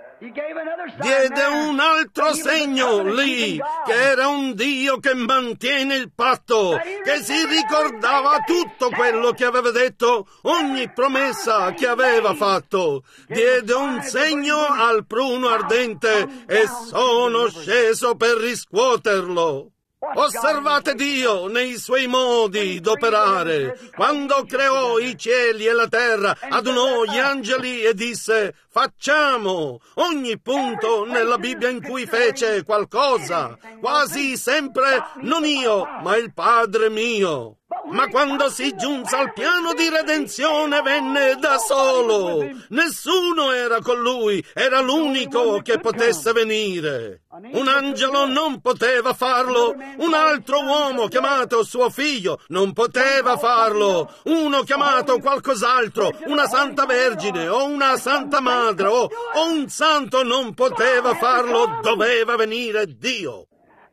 Diede un altro segno lì, che era un Dio che mantiene il patto, che si ricordava tutto quello che aveva detto, ogni promessa che aveva fatto. Diede un segno al pruno ardente e sono sceso per riscuoterlo. Osservate Dio nei suoi modi d'operare. Quando creò i cieli e la terra, adunò gli angeli e disse: facciamo. Ogni punto nella Bibbia in cui fece qualcosa, quasi sempre non io, ma il Padre mio. Ma quando si giunse al piano di redenzione venne da solo. Nessuno era con lui, era l'unico che potesse venire. Un angelo non poteva farlo, un altro uomo chiamato suo figlio non poteva farlo, uno chiamato qualcos'altro, una santa vergine o una santa madre o un santo non poteva farlo, doveva venire Dio.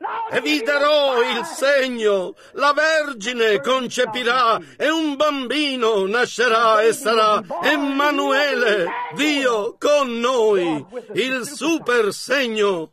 E vi darò il segno, la Vergine concepirà e un bambino nascerà e sarà Emanuele, Dio con noi, il super segno.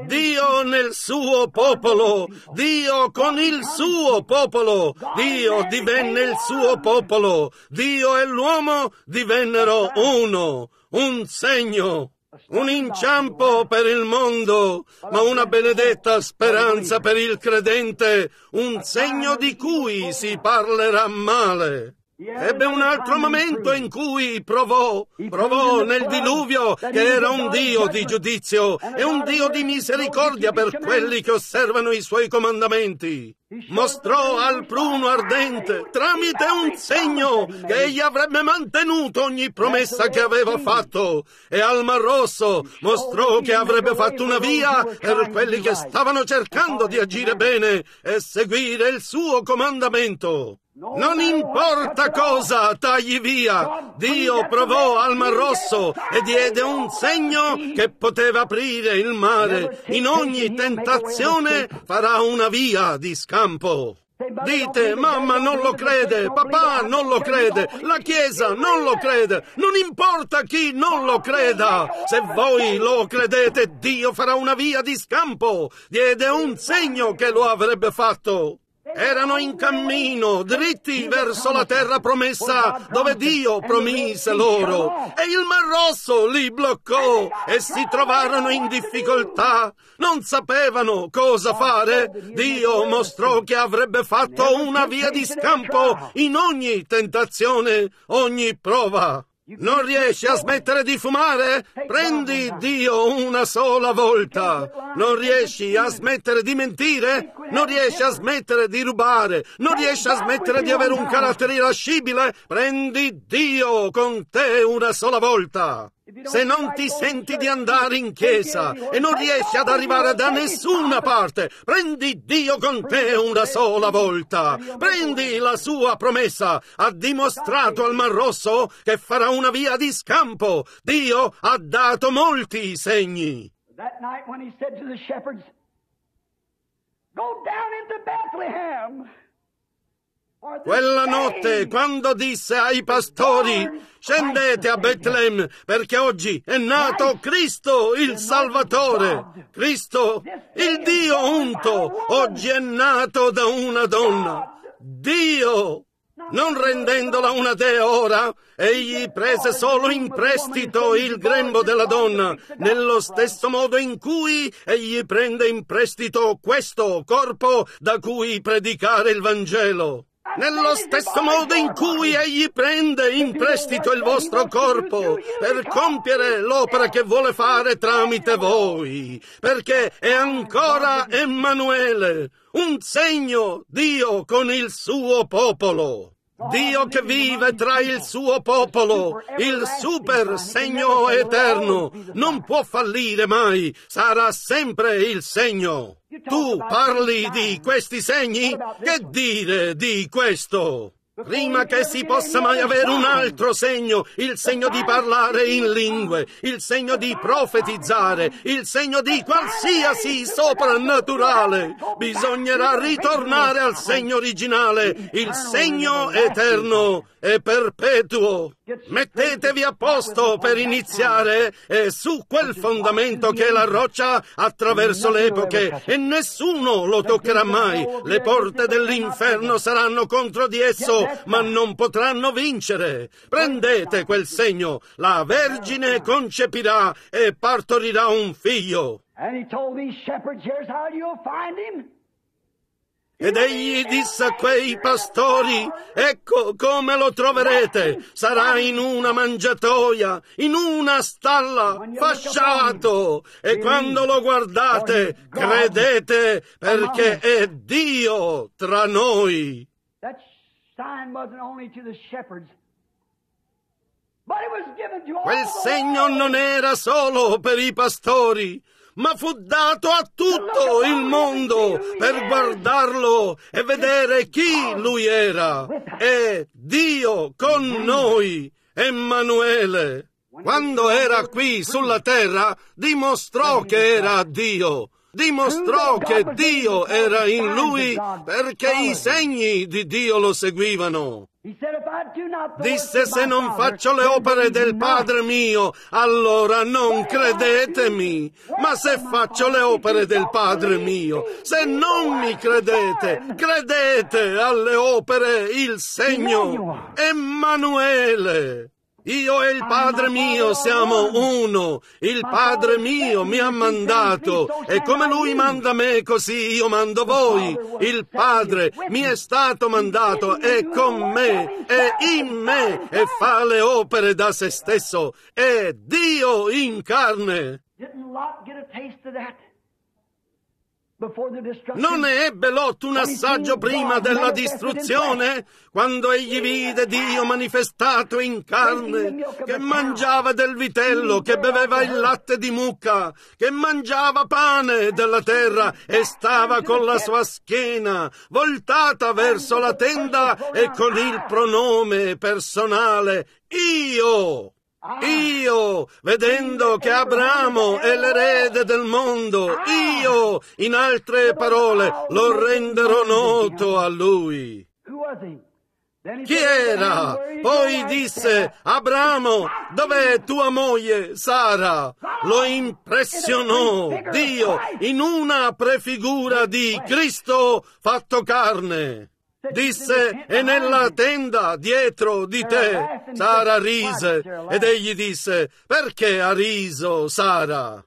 Dio nel suo popolo, Dio con il suo popolo, Dio divenne il suo popolo, Dio e l'uomo divennero uno, un segno. Un inciampo per il mondo, ma una benedetta speranza per il credente, un segno di cui si parlerà male. Ebbe un altro momento in cui provò nel diluvio che era un Dio di giudizio e un Dio di misericordia per quelli che osservano i suoi comandamenti. Mostrò al pruno ardente, tramite un segno, che egli avrebbe mantenuto ogni promessa che aveva fatto, e al Mar Rosso mostrò che avrebbe fatto una via per quelli che stavano cercando di agire bene e seguire il suo comandamento. Non importa cosa tagli via, Dio provò al Mar Rosso e diede un segno che poteva aprire il mare. In ogni tentazione farà una via di scampo. Dite, mamma non lo crede, papà non lo crede, la Chiesa non lo crede, non importa chi non lo creda. Se voi lo credete, Dio farà una via di scampo. Diede un segno che lo avrebbe fatto. Erano in cammino, dritti verso la terra promessa, dove Dio promise loro. E il Mar Rosso li bloccò e si trovarono in difficoltà. Non sapevano cosa fare. Dio mostrò che avrebbe fatto una via di scampo in ogni tentazione, ogni prova. Non riesci a smettere di fumare? Prendi Dio una sola volta. Non riesci a smettere di mentire? Non riesci a smettere di rubare? Non riesci a smettere di avere un carattere irascibile? Prendi Dio con te una sola volta. Se non ti senti di andare in chiesa e non riesci ad arrivare da nessuna parte, prendi Dio con te una sola volta. Prendi la sua promessa. Ha dimostrato al Mar Rosso che farà una via di scampo. Dio ha dato molti segni. That night when he said to the shepherds, "Go down into Bethlehem." Quella notte, quando disse ai pastori, scendete a Betlemme, perché oggi è nato Cristo il Salvatore. Cristo, il Dio unto, oggi è nato da una donna. Dio! Non rendendola una dea ora, egli prese solo in prestito il grembo della donna, nello stesso modo in cui egli prende in prestito questo corpo da cui predicare il Vangelo. Nello stesso modo in cui egli prende in prestito il vostro corpo per compiere l'opera che vuole fare tramite voi, perché è ancora Emanuele, un segno, Dio con il suo popolo. Dio che vive tra il suo popolo, il super segno eterno, non può fallire mai, sarà sempre il segno. Tu parli di questi segni? Che dire di questo? prima che si possa mai avere un altro segno, il segno di parlare in lingue, il segno di profetizzare, il segno di qualsiasi soprannaturale, bisognerà ritornare al segno originale, il segno eterno e perpetuo. Mettetevi a posto per iniziare e su quel fondamento che è la roccia attraverso le epoche, e nessuno lo toccherà mai. Le porte dell'inferno saranno contro di esso, ma non potranno vincere. Prendete quel segno, la Vergine concepirà e partorirà un figlio. Ed egli disse a quei pastori: ecco come lo troverete, sarà in una mangiatoia, in una stalla, fasciato, e quando lo guardate credete, perché è Dio tra noi. Quel segno non era solo per i pastori, ma fu dato a tutto il mondo per guardarlo e vedere chi lui era. È Dio con noi, Emanuele. Quando era qui sulla terra, dimostrò che era Dio. Dimostrò che Dio era in lui, perché i segni di Dio lo seguivano. Disse: se non faccio le opere del Padre mio, allora non credetemi. Ma se faccio le opere del Padre mio, se non mi credete, credete alle opere il segno. Emanuele. Io e il Padre mio siamo uno, il Padre mio mi ha mandato, e come Lui manda me, così io mando voi. Il Padre mi è stato mandato, è con me, è in me, e fa le opere da se stesso. È Dio in carne. Non ne ebbe Lot un assaggio prima della distruzione, quando egli vide Dio manifestato in carne, che mangiava del vitello, che beveva il latte di mucca, che mangiava pane della terra e stava con la sua schiena voltata verso la tenda e con il pronome personale Io, vedendo che Abramo è l'erede del mondo, io, in altre parole, lo renderò noto a lui. Chi era? Poi disse: Abramo, dov'è tua moglie Sara? Lo impressionò Dio in una prefigura di Cristo fatto carne. Disse: è nella tenda dietro di te. Sara rise, ed egli disse: perché ha riso Sara?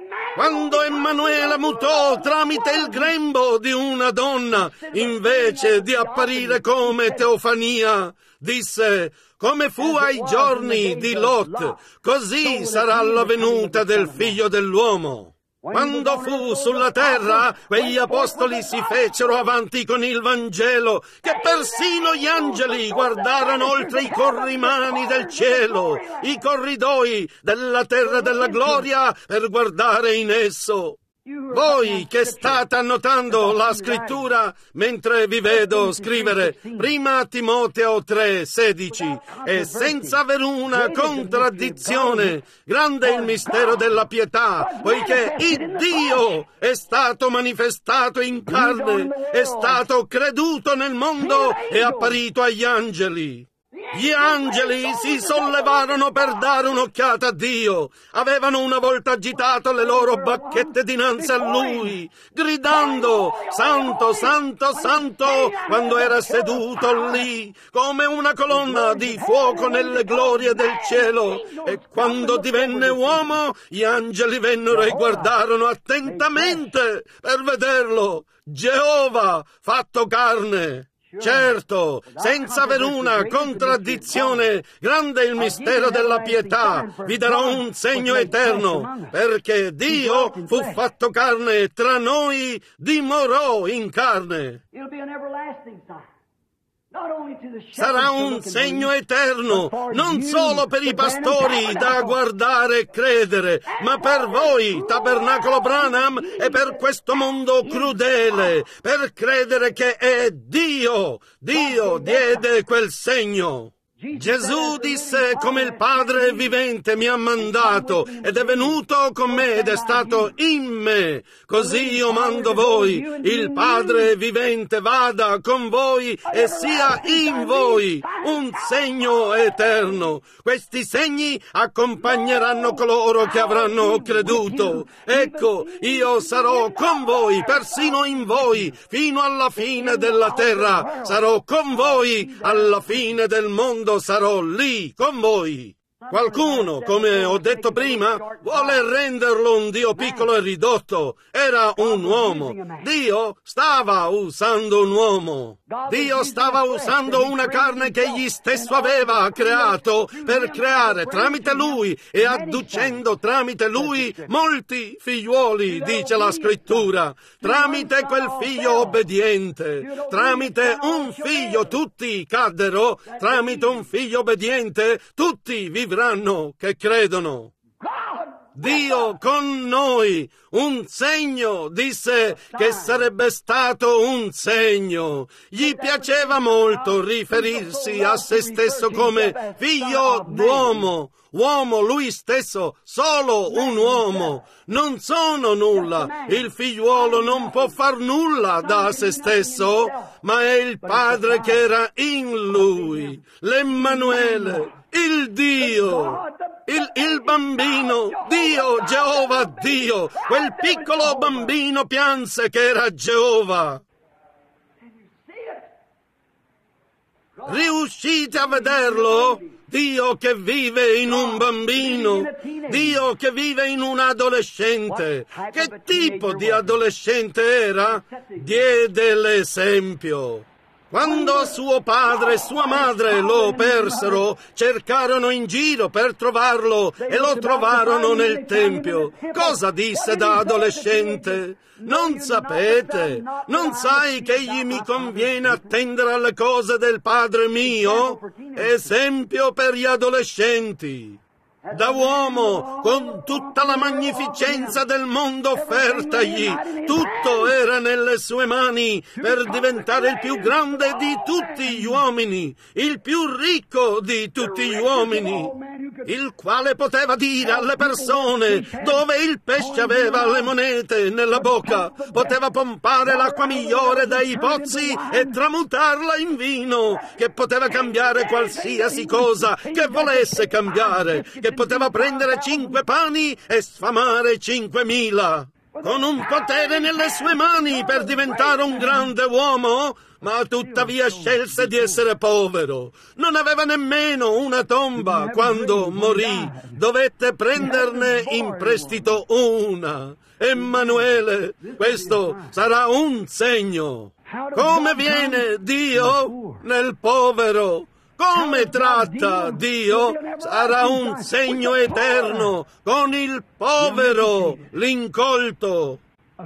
Quando Emanuele mutò tramite il grembo di una donna, invece di apparire come teofania, disse: come fu ai giorni di Lot, così sarà la venuta del Figlio dell'uomo. Quando fu sulla terra, quegli apostoli si fecero avanti con il Vangelo, che persino gli angeli guardarono oltre i corrimani del cielo, i corridoi della terra della gloria, per guardare in esso. Voi che state annotando la scrittura mentre vi vedo scrivere, prima Timoteo 3:16, e senza aver una contraddizione, grande è il mistero della pietà, poiché il Dio è stato manifestato in carne, è stato creduto nel mondo e apparito agli angeli. Gli angeli si sollevarono per dare un'occhiata a Dio. Avevano una volta agitato le loro bacchette dinanzi a Lui, gridando: Santo, Santo, Santo, quando era seduto lì, come una colonna di fuoco nelle glorie del cielo. E quando divenne uomo, gli angeli vennero e guardarono attentamente per vederlo. Geova fatto carne. Certo, senza aver una contraddizione, grande è il mistero della pietà. Vi darò un segno eterno, perché Dio fu fatto carne e tra noi dimorò in carne. Sarà un segno eterno, non solo per i pastori da guardare e credere, ma per voi, Tabernacolo Branham, e per questo mondo crudele, per credere che è Dio. Dio diede quel segno. Gesù disse: come il Padre vivente mi ha mandato ed è venuto con me ed è stato in me, così io mando voi. Il Padre vivente vada con voi e sia in voi un segno eterno. Questi segni accompagneranno coloro che avranno creduto. Ecco, io sarò con voi, persino in voi, fino alla fine della terra. Sarò con voi alla fine del mondo. Sarò lì con voi. Qualcuno, come ho detto prima, vuole renderlo un Dio piccolo e ridotto. Era un uomo. Dio stava usando un uomo. Dio stava usando una carne che egli stesso aveva creato per creare tramite lui e adducendo tramite lui molti figliuoli, dice la scrittura. Tramite quel figlio obbediente, tramite un figlio tutti caddero, tramite un figlio obbediente tutti vivranno che credono. Dio con noi, un segno, disse che sarebbe stato un segno. Gli piaceva molto riferirsi a se stesso come figlio d'uomo. Uomo lui stesso, solo un uomo. Non sono nulla. Il figliuolo non può far nulla da se stesso, ma è il Padre che era in lui, l'Emmanuele, il Dio. Il bambino, Dio, Geova, Dio, quel piccolo bambino pianse che era Geova. Riuscite a vederlo? Dio che vive in un bambino, Dio che vive in un adolescente. Che tipo di adolescente era? Diede l'esempio. Quando suo padre e sua madre lo persero, cercarono in giro per trovarlo e lo trovarono nel tempio. Cosa disse da adolescente? Non sapete? Non sai che egli mi conviene attendere alle cose del Padre mio? Esempio per gli adolescenti. Da uomo, con tutta la magnificenza del mondo offertagli, tutto era nelle sue mani per diventare il più grande di tutti gli uomini, il più ricco di tutti gli uomini, il quale poteva dire alle persone dove il pesce aveva le monete nella bocca, poteva pompare l'acqua migliore dai pozzi e tramutarla in vino, che poteva cambiare qualsiasi cosa che volesse cambiare, che poteva prendere 5 pani e sfamare 5.000, con un potere nelle sue mani per diventare un grande uomo, ma tuttavia scelse di essere povero. Non aveva nemmeno una tomba quando morì, dovette prenderne in prestito una. Emmanuele, questo sarà un segno. Come viene Dio nel povero? Come tratta Dio? Sarà un segno eterno con il povero, l'incolto.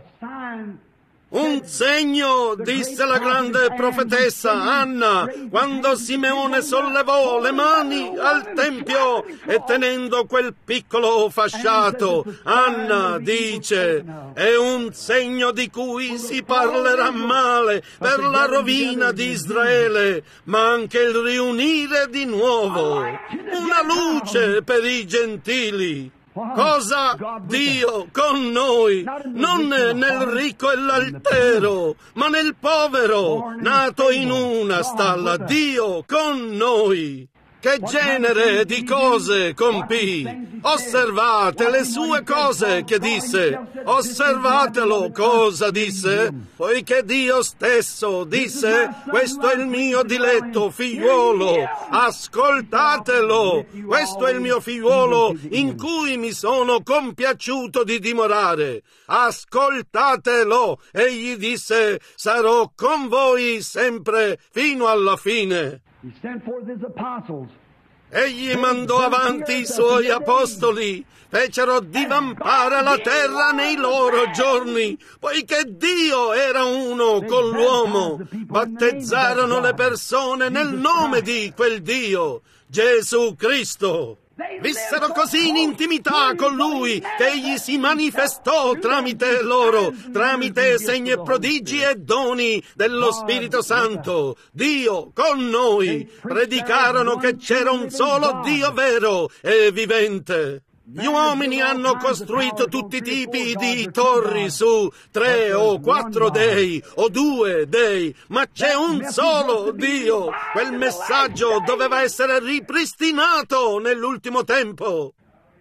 Un segno, disse la grande profetessa Anna, quando Simeone sollevò le mani al tempio e tenendo quel piccolo fasciato. Anna dice, è un segno di cui si parlerà male per la rovina di Israele, ma anche il riunire di nuovo, una luce per i gentili. Cosa? Dio con noi, non nel ricco e l'altero, ma nel povero, nato in una stalla. Dio con noi. Che genere di cose compì? Osservate le sue cose che disse. Osservatelo cosa disse. Poiché Dio stesso disse, questo è il mio diletto figliuolo, ascoltatelo. Questo è il mio figliuolo in cui mi sono compiaciuto di dimorare. Ascoltatelo. Egli disse, sarò con voi sempre fino alla fine. Egli mandò avanti i suoi apostoli, fecero divampare la terra nei loro giorni, poiché Dio era uno con l'uomo. Battezzarono le persone nel nome di quel Dio, Gesù Cristo. Vissero così in intimità con Lui che Egli si manifestò tramite loro, tramite segni e prodigi e doni dello Spirito Santo. Dio con noi. Predicarono che c'era un solo Dio vero e vivente. Gli uomini hanno costruito tutti i tipi di torri su 3 o 4 dei o 2 dei, ma c'è un solo Dio. Quel messaggio doveva essere ripristinato nell'ultimo tempo.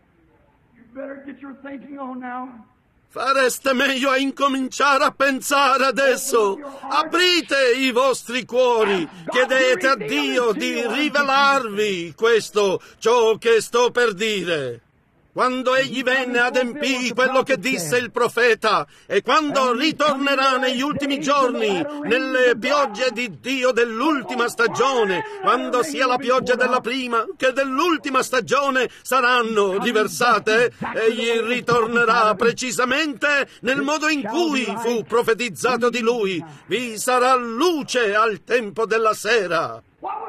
Fareste meglio a incominciare a pensare adesso. Aprite i vostri cuori, chiedete a Dio di rivelarvi ciò che sto per dire. Quando egli venne adempì quello che disse il profeta, e quando ritornerà negli ultimi giorni, nelle piogge di Dio dell'ultima stagione, quando sia la pioggia della prima che dell'ultima stagione saranno riversate, egli ritornerà precisamente nel modo in cui fu profetizzato di lui. Vi sarà luce al tempo della sera.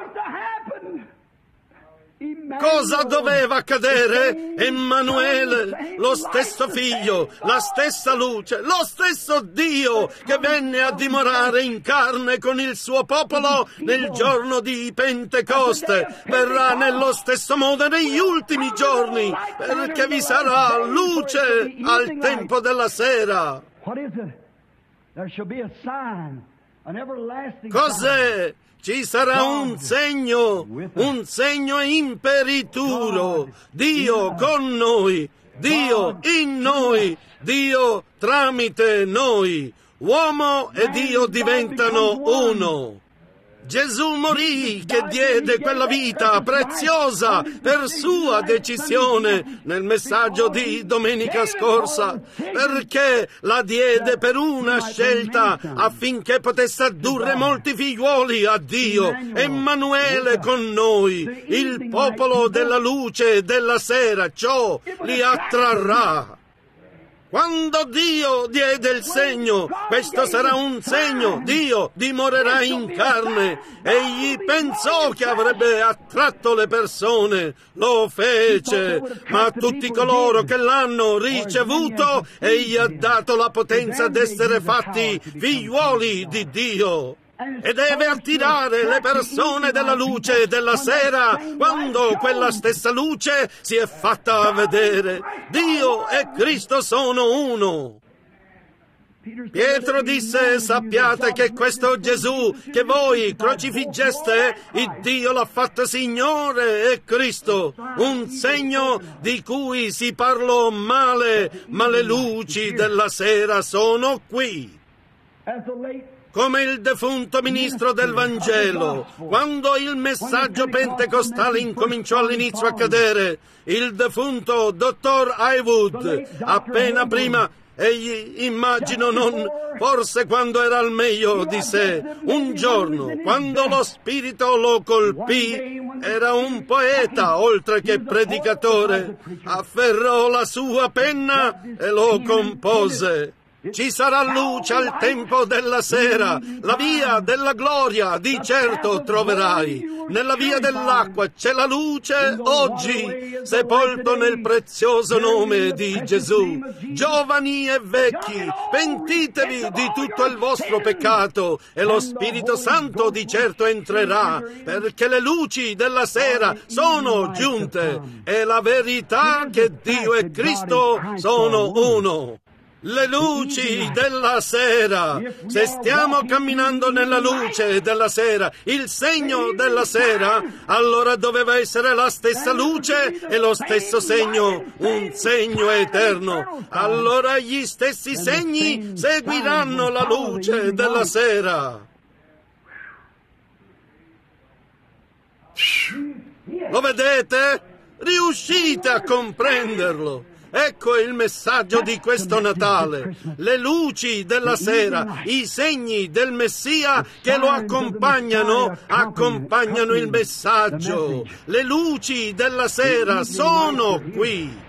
Cosa doveva accadere? Emanuele, lo stesso Figlio, la stessa luce, lo stesso Dio che venne a dimorare in carne con il suo popolo nel giorno di Pentecoste, verrà nello stesso modo negli ultimi giorni, perché vi sarà luce al tempo della sera. Cos'è? Ci sarà un segno imperituro. Dio con noi, Dio in noi, Dio tramite noi. Uomo e Dio diventano uno. Gesù morì che diede quella vita preziosa per sua decisione nel messaggio di domenica scorsa, perché la diede per una scelta affinché potesse addurre molti figliuoli a Dio. Emanuele con noi, il popolo della luce e della sera, ciò li attrarrà. Quando Dio diede il segno, questo sarà un segno, Dio dimorerà in carne. Egli pensò che avrebbe attratto le persone, lo fece, ma a tutti coloro che l'hanno ricevuto, egli ha dato la potenza d'essere fatti figliuoli di Dio. E deve attirare le persone della luce e della sera quando quella stessa luce si è fatta vedere. Dio e Cristo sono uno. Pietro disse: sappiate che questo Gesù che voi crocifiggeste, il Dio l'ha fatto Signore e Cristo, un segno di cui si parlò male, ma le luci della sera sono qui. Come il defunto ministro del Vangelo, quando il messaggio pentecostale incominciò all'inizio a cadere, il defunto dottor Haywood, appena prima, egli, immagino forse quando era al meglio di sé, un giorno, quando lo spirito lo colpì, era un poeta oltre che predicatore, afferrò la sua penna e lo compose. Ci sarà luce al tempo della sera, la via della gloria di certo troverai. Nella via dell'acqua c'è la luce oggi, sepolto nel prezioso nome di Gesù. Giovani e vecchi, pentitevi di tutto il vostro peccato e lo Spirito Santo di certo entrerà, perché le luci della sera sono giunte e la verità che Dio e Cristo sono uno. Le luci della sera. Se stiamo camminando nella luce della sera, il segno della sera, allora doveva essere la stessa luce e lo stesso segno, un segno eterno. Allora gli stessi segni seguiranno la luce della sera. Lo vedete? Riuscite a comprenderlo? Ecco il messaggio di questo Natale. Le luci della sera, i segni del Messia che lo accompagnano il messaggio. Le luci della sera sono qui.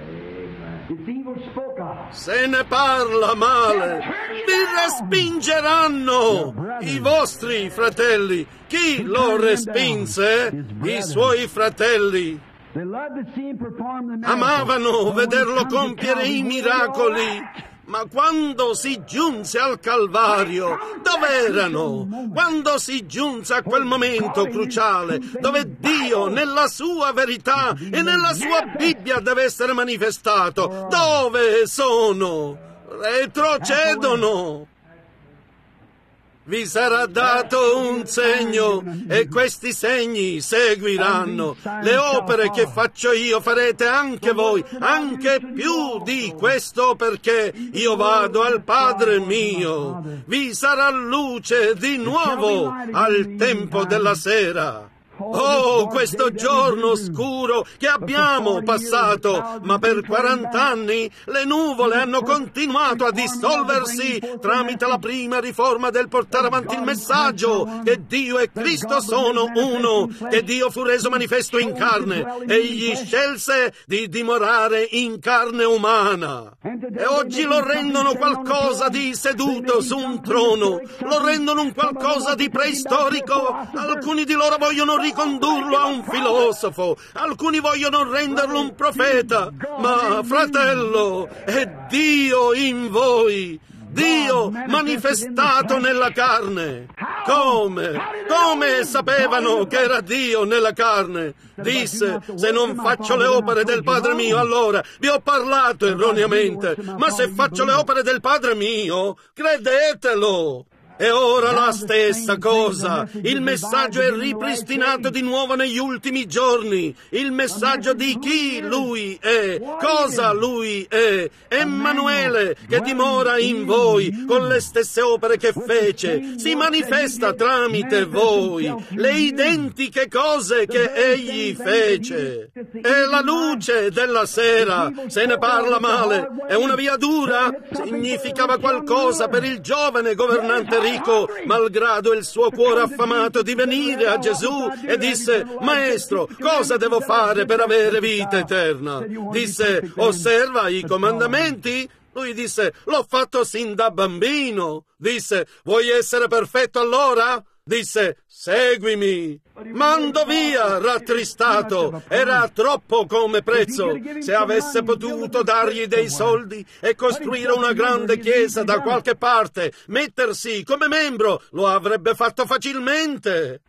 Se ne parla male, vi respingeranno i vostri fratelli. Chi lo respinse? I suoi fratelli. Amavano vederlo compiere i miracoli. Ma quando si giunse al Calvario, dov'erano? Quando si giunse a quel momento cruciale, dove Dio, nella sua verità e nella sua Bibbia, deve essere manifestato, dove sono? Retrocedono. Vi sarà dato un segno e questi segni seguiranno. Le opere che faccio io farete anche voi, anche più di questo, perché io vado al Padre mio. Vi sarà luce di nuovo al tempo della sera. Oh, questo giorno scuro che abbiamo passato, ma per 40 anni le nuvole hanno continuato a dissolversi tramite la prima riforma del portare avanti il messaggio che Dio e Cristo sono uno, che Dio fu reso manifesto in carne, egli scelse di dimorare in carne umana. E oggi lo rendono qualcosa di seduto su un trono, lo rendono un qualcosa di preistorico. Alcuni di loro vogliono ricondurlo a un filosofo, alcuni vogliono renderlo un profeta, ma fratello, è Dio in voi, Dio manifestato nella carne. Come sapevano che era Dio nella carne? Disse: se non faccio le opere del Padre mio, allora vi ho parlato erroneamente, ma se faccio le opere del Padre mio, credetelo. E ora la stessa cosa. Il messaggio è ripristinato di nuovo negli ultimi giorni. Il messaggio di chi Lui è, cosa Lui è. Emanuele, che dimora in voi con le stesse opere che fece, si manifesta tramite voi, le identiche cose che Egli fece. È la luce della sera. Se ne parla male. È una via dura? Significava qualcosa per il giovane governante ricco, malgrado il suo cuore affamato di venire a Gesù, e disse: Maestro, cosa devo fare per avere vita eterna? Disse: osserva i comandamenti. Lui disse: l'ho fatto sin da bambino. Disse: vuoi essere perfetto allora? Disse: seguimi. Mando via, rattristato. Era troppo come prezzo. Se avesse potuto dargli dei soldi e costruire una grande chiesa da qualche parte, mettersi come membro, lo avrebbe fatto facilmente.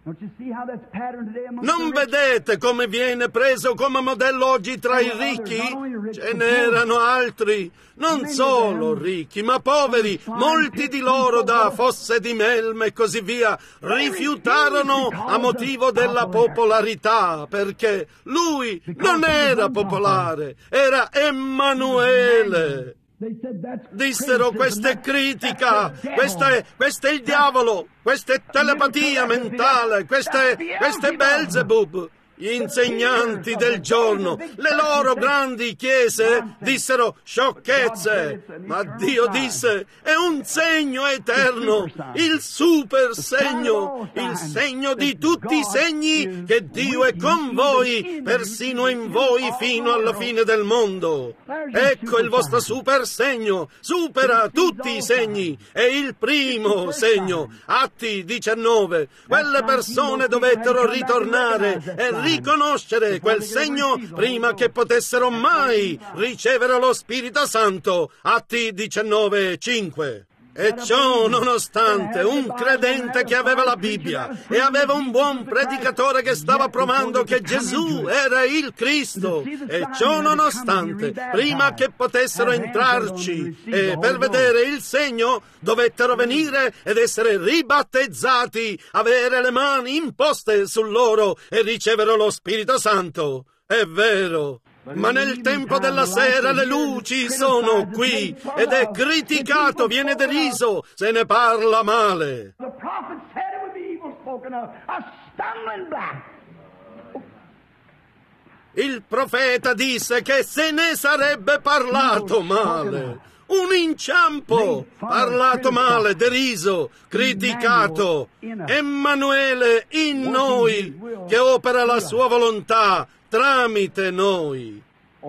Non vedete come viene preso come modello oggi tra i ricchi? Ce n'erano altri, non solo ricchi, ma poveri. Molti di loro, da fosse di melme e così via, rifiutarono a motivo della popolarità, perché lui non era popolare, era Emanuele. Dissero: questa è critica, questo è il diavolo, questa è telepatia mentale, questo è Belzebub. Gli insegnanti del giorno, le loro grandi chiese, dissero sciocchezze, ma Dio disse: è un segno eterno, il super segno, il segno di tutti i segni, che Dio è con voi, persino in voi fino alla fine del mondo. Ecco il vostro super segno, supera tutti i segni, è il primo segno. Atti 19, quelle persone dovettero ritornare e riconoscere quel segno prima che potessero mai ricevere lo Spirito Santo. Atti 19:5. E ciò nonostante, un credente che aveva la Bibbia e aveva un buon predicatore che stava provando che Gesù era il Cristo, e ciò nonostante, prima che potessero entrarci e per vedere il segno, dovettero venire ed essere ribattezzati, avere le mani imposte su loro e ricevere lo Spirito Santo. È vero. Ma nel tempo della sera le luci sono qui ed è criticato, viene deriso, se ne parla male. Il profeta disse che se ne sarebbe parlato male. Un inciampo, parlato male, deriso, criticato. Emanuele in noi, che opera la sua volontà tramite noi.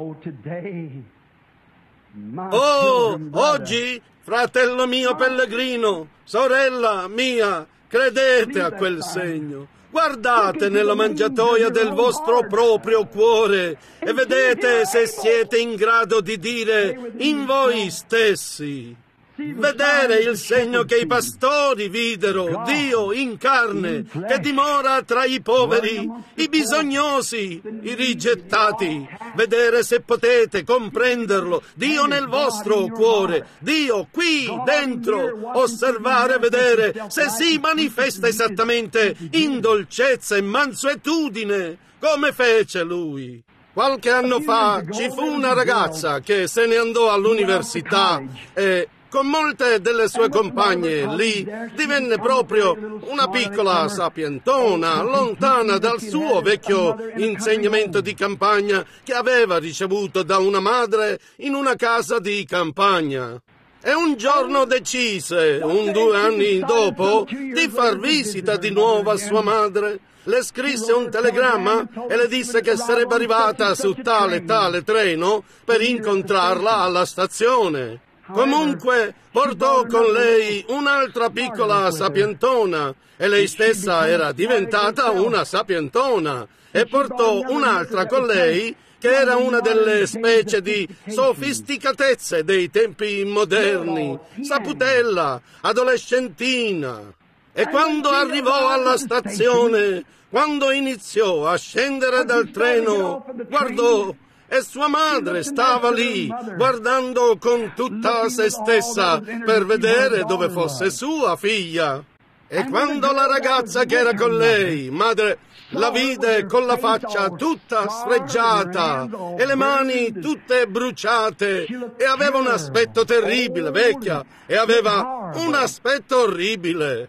Oh, oggi, fratello mio pellegrino, sorella mia, credete a quel segno. Guardate nella mangiatoia del vostro proprio cuore e vedete se siete in grado di dire in voi stessi. Vedere il segno che i pastori videro, Dio in carne, che dimora tra i poveri, i bisognosi, i rigettati. Vedere se potete comprenderlo, Dio nel vostro cuore, Dio qui dentro. Osservare e vedere se si manifesta esattamente in dolcezza e mansuetudine, come fece Lui. Qualche anno fa ci fu una ragazza che se ne andò all'università e con molte delle sue compagne lì divenne proprio una piccola sapientona, lontana dal suo vecchio insegnamento di campagna che aveva ricevuto da una madre in una casa di campagna. E un giorno decise, 2 anni dopo, di far visita di nuovo a sua madre. Le scrisse un telegramma e le disse che sarebbe arrivata su tale treno per incontrarla alla stazione. Comunque portò con lei un'altra piccola sapientona e lei stessa era diventata una sapientona e portò un'altra con lei che era una delle specie di sofisticatezze dei tempi moderni, saputella, adolescentina. E quando arrivò alla stazione, quando iniziò a scendere dal treno, guardò e sua madre stava lì, guardando con tutta se stessa per vedere dove fosse sua figlia. E quando la ragazza che era con lei, madre, la vide con la faccia tutta sfregiata e le mani tutte bruciate e aveva un aspetto terribile, vecchia, e aveva un aspetto orribile.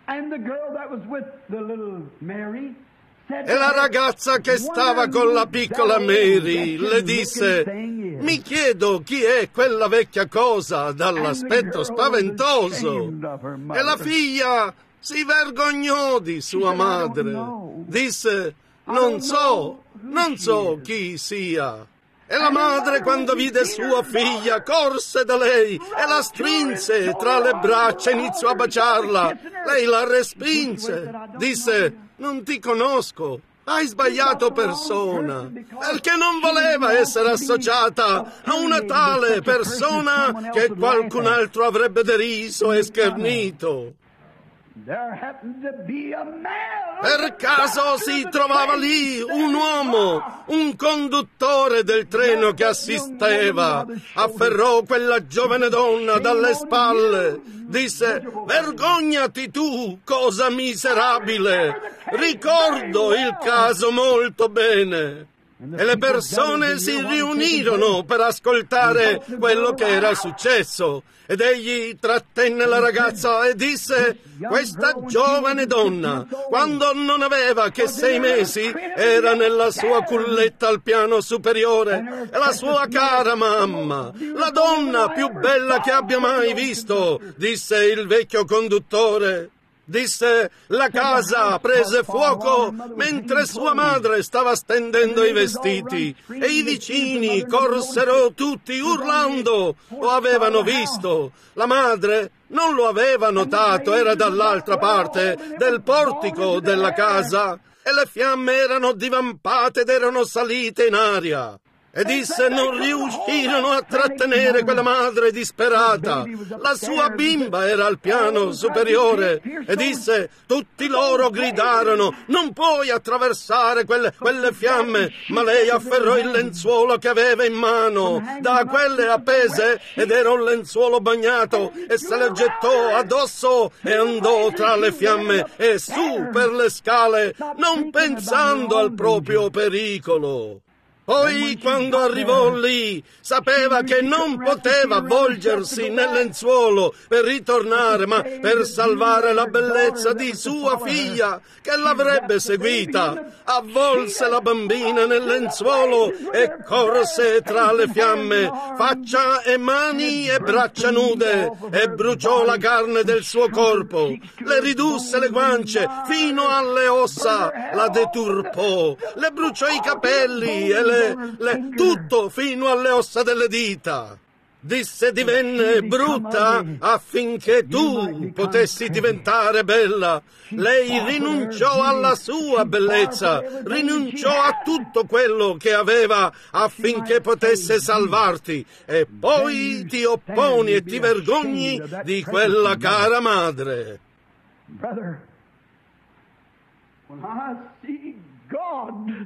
E la ragazza che stava con la piccola Mary le disse: mi chiedo chi è quella vecchia cosa dall'aspetto spaventoso. E la figlia si vergognò di sua madre. Disse: non so chi sia. E la madre, quando vide sua figlia, corse da lei e la strinse tra le braccia e iniziò a baciarla. Lei la respinse. Disse: non ti conosco, hai sbagliato persona, perché non voleva essere associata a una tale persona che qualcun altro avrebbe deriso e schernito. Per caso si trovava lì un uomo, un conduttore del treno che assisteva. Afferrò quella giovane donna dalle spalle. Disse: vergognati tu, cosa miserabile. Ricordo il caso molto bene. E le persone si riunirono per ascoltare quello che era successo. Ed egli trattenne la ragazza e disse: questa giovane donna, quando non aveva che 6 mesi, era nella sua culletta al piano superiore, e la sua cara mamma, la donna più bella che abbia mai visto, disse il vecchio conduttore. Disse: la casa prese fuoco mentre sua madre stava stendendo i vestiti e i vicini corsero tutti urlando. Lo avevano visto. La madre non lo aveva notato, era dall'altra parte del portico della casa e le fiamme erano divampate ed erano salite in aria. E disse: non riuscirono a trattenere quella madre disperata. La sua bimba era al piano superiore. E disse: tutti loro gridarono: non puoi attraversare quelle fiamme. Ma lei afferrò il lenzuolo che aveva in mano, da quelle appese, ed era un lenzuolo bagnato, e se le gettò addosso e andò tra le fiamme e su per le scale, non pensando al proprio pericolo. Poi, quando arrivò lì, sapeva che non poteva avvolgersi nel lenzuolo per ritornare, ma per salvare la bellezza di sua figlia, che l'avrebbe seguita. Avvolse la bambina nel lenzuolo e corse tra le fiamme, faccia e mani e braccia nude, e bruciò la carne del suo corpo, le ridusse le guance fino alle ossa, la deturpò, le bruciò i capelli e tutto fino alle ossa delle dita. Disse divenne brutta affinché tu potessi diventare bella. Lei rinunciò alla sua bellezza, rinunciò a tutto quello che aveva affinché potesse salvarti, e poi ti opponi e ti vergogni di quella cara madre. Brother, when I see God,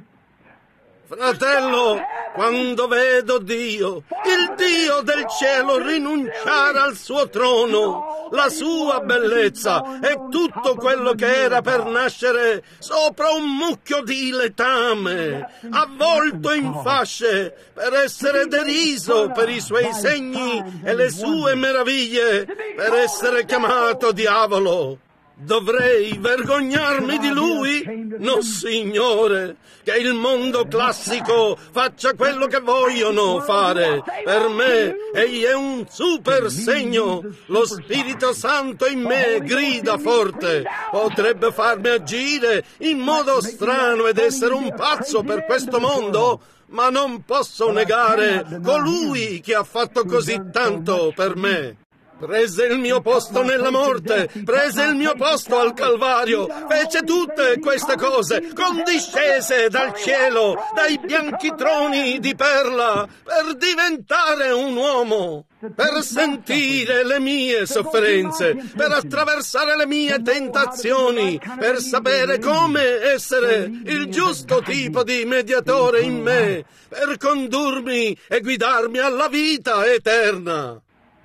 fratello, quando vedo Dio, il Dio del cielo, rinunciare al suo trono, la sua bellezza e tutto quello che era per nascere sopra un mucchio di letame, avvolto in fasce, per essere deriso per i suoi segni e le sue meraviglie, per essere chiamato diavolo. Dovrei vergognarmi di lui? No, Signore, che il mondo classico faccia quello che vogliono fare. Per me, egli è un super segno. Lo Spirito Santo in me grida forte. Potrebbe farmi agire in modo strano ed essere un pazzo per questo mondo, ma non posso negare colui che ha fatto così tanto per me. Prese il mio posto nella morte, prese il mio posto al Calvario, fece tutte queste cose, condiscese dal cielo, dai bianchi troni di perla, per diventare un uomo, per sentire le mie sofferenze, per attraversare le mie tentazioni, per sapere come essere il giusto tipo di mediatore in me, per condurmi e guidarmi alla vita eterna.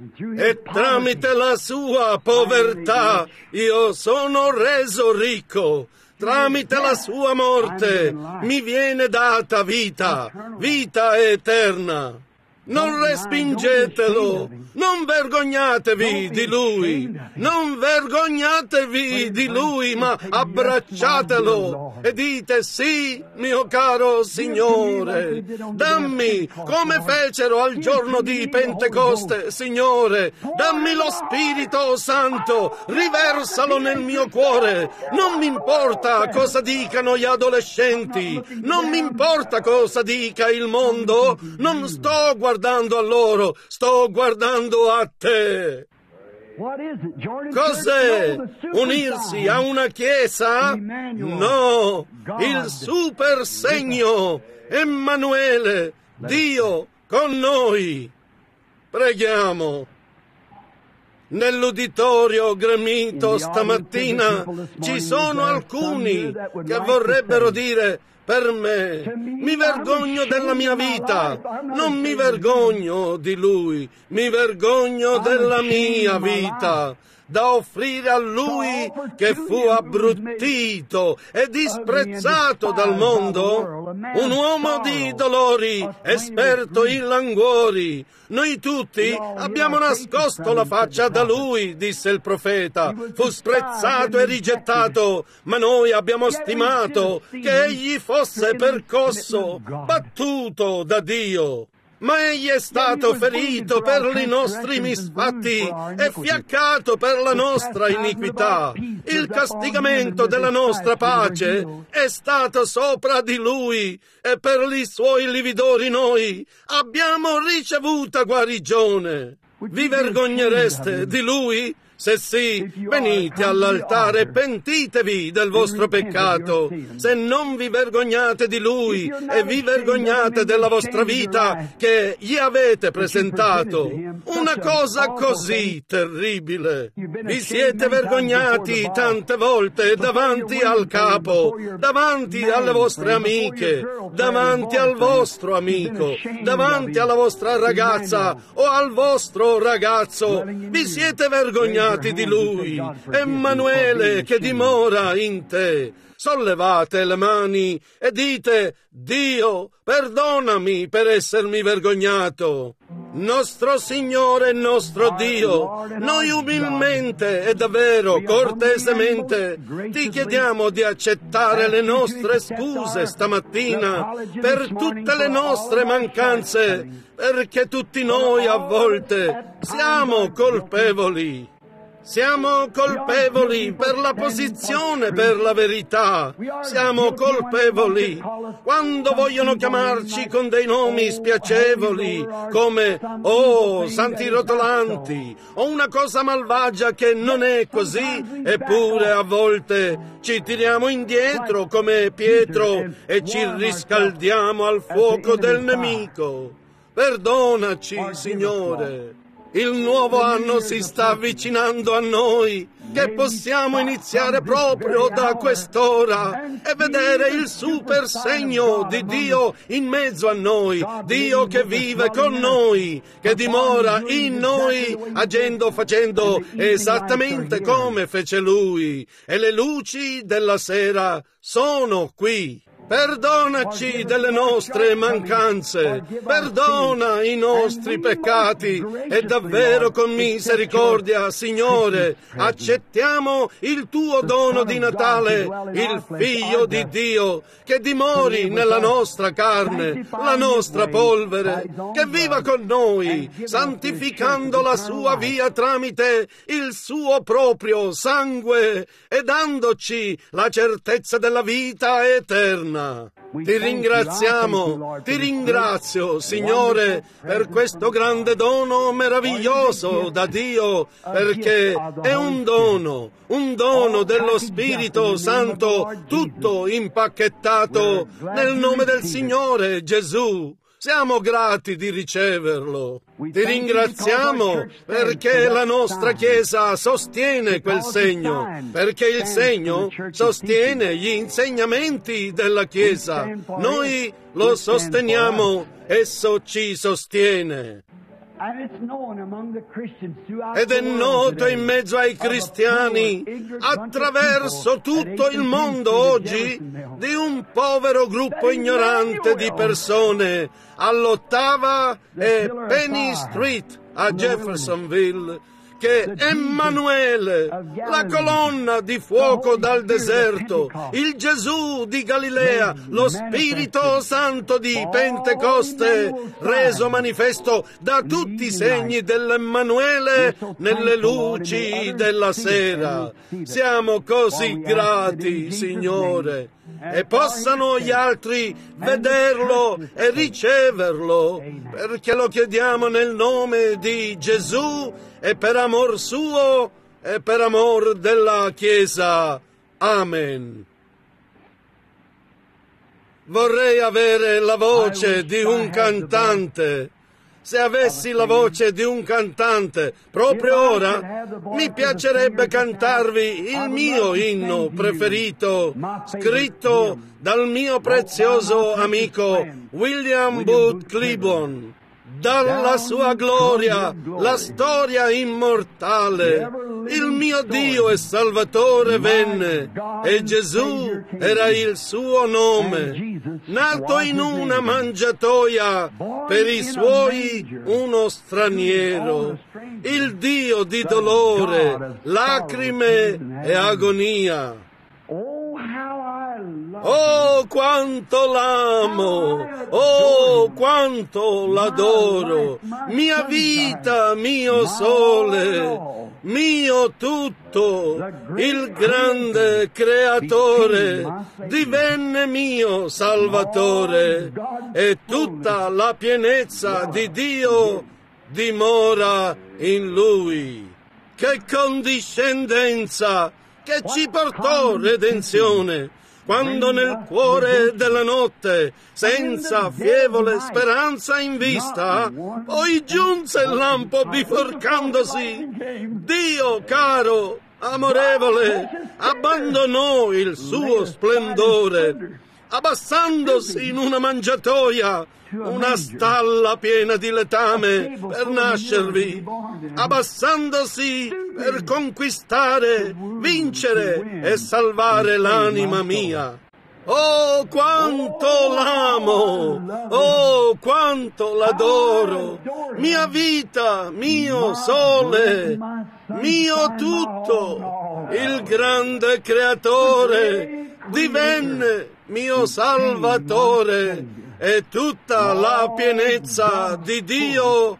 E tramite la sua povertà io sono reso ricco. Tramite la sua morte mi viene data vita, vita eterna. Non respingetelo, non vergognatevi di lui, non vergognatevi di lui, ma abbracciatelo e dite sì, mio caro Signore, dammi come fecero al giorno di Pentecoste, Signore, dammi lo Spirito Santo, riversalo nel mio cuore, non mi importa cosa dicano gli adolescenti, non mi importa cosa dica il mondo, non sto guardando a loro, sto guardando a te. Cos'è? Unirsi a una chiesa? No, il super segno, Emanuele, Dio con noi. Preghiamo. Nell'uditorio gremito stamattina ci sono alcuni che vorrebbero dire: per me, mi vergogno della mia vita, non mi vergogno di lui, mi vergogno della mia vita, da offrire a lui che fu abbruttito e disprezzato dal mondo, un uomo di dolori, esperto in languori. Noi tutti abbiamo nascosto la faccia da lui, disse il profeta. Fu sprezzato e rigettato, ma noi abbiamo stimato che egli fosse percosso, battuto da Dio. Ma egli è stato ferito per i nostri misfatti e fiaccato per la nostra iniquità. Il castigamento della nostra pace è stato sopra di lui, e per i suoi lividori noi abbiamo ricevuta guarigione. Vi vergognereste di lui? Se sì, venite all'altare e pentitevi del vostro peccato. Se non vi vergognate di lui e vi vergognate della vostra vita che gli avete presentato, una cosa così terribile. Vi siete vergognati tante volte davanti al capo, davanti alle vostre amiche, davanti al vostro amico, davanti alla vostra ragazza o al vostro ragazzo. Vi siete vergognati di lui, Emanuele che dimora in te. sollevate le mani e dite: Dio, perdonami per essermi vergognato. Nostro Signore e nostro Dio, noi umilmente e davvero cortesemente ti chiediamo di accettare le nostre scuse stamattina per tutte le nostre mancanze, perché tutti noi a volte siamo colpevoli. Siamo colpevoli per la posizione, per la verità. Siamo colpevoli quando vogliono chiamarci con dei nomi spiacevoli, come santi rotolanti, o una cosa malvagia che non è così, eppure a volte ci tiriamo indietro come Pietro e ci riscaldiamo al fuoco del nemico. Perdonaci, Signore. Il nuovo anno si sta avvicinando a noi, che possiamo iniziare proprio da quest'ora e vedere il super segno di Dio in mezzo a noi, Dio che vive con noi, che dimora in noi, agendo, facendo esattamente come fece Lui, e le luci della sera sono qui. Perdonaci delle nostre mancanze, perdona i nostri peccati e davvero con misericordia, Signore, accettiamo il tuo dono di Natale, il Figlio di Dio, che dimori nella nostra carne, la nostra polvere, che viva con noi, santificando la sua via tramite il suo proprio sangue e dandoci la certezza della vita eterna. Ti ringraziamo, ti ringrazio, Signore, per questo grande dono meraviglioso da Dio, perché è un dono dello Spirito Santo, tutto impacchettato nel nome del Signore Gesù. Siamo grati di riceverlo. Ti ringraziamo perché la nostra Chiesa sostiene quel segno, perché il segno sostiene gli insegnamenti della Chiesa. Noi lo sosteniamo, esso ci sostiene. Ed è noto in mezzo ai cristiani, attraverso tutto il mondo oggi, di un povero gruppo ignorante di persone all'8ª e Penny Street a Jeffersonville, che Emanuele, la colonna di fuoco dal deserto, il Gesù di Galilea, lo Spirito Santo di Pentecoste, reso manifesto da tutti i segni dell'Emanuele nelle luci della sera. Siamo così grati, Signore, e possano gli altri vederlo e riceverlo, perché lo chiediamo nel nome di Gesù e per amor suo e per amor della Chiesa. Amen. Vorrei avere la voce di un cantante. Se avessi la voce di un cantante proprio ora, mi piacerebbe cantarvi il mio inno preferito, scritto dal mio prezioso amico William Booth Cliburn. Dalla sua gloria, la storia immortale, il mio Dio e Salvatore venne, e Gesù era il suo nome, nato in una mangiatoia, per i suoi uno straniero, il Dio di dolore, lacrime e agonia. Oh, quanto l'amo! Oh, quanto l'adoro! Mia vita, mio sole, mio tutto, il grande Creatore divenne mio Salvatore, e tutta la pienezza di Dio dimora in Lui. Che condiscendenza che ci portò redenzione! Quando nel cuore della notte, senza fievole speranza in vista, poi giunse il lampo biforcandosi, Dio caro, amorevole, abbandonò il suo splendore, abbassandosi in una mangiatoia, una stalla piena di letame per nascervi, abbassandosi per conquistare, vincere e salvare l'anima mia. Oh, quanto l'amo! Oh, quanto l'adoro! Mia vita, mio sole, mio tutto! Il grande creatore divenne mio salvatore e tutta la pienezza di Dio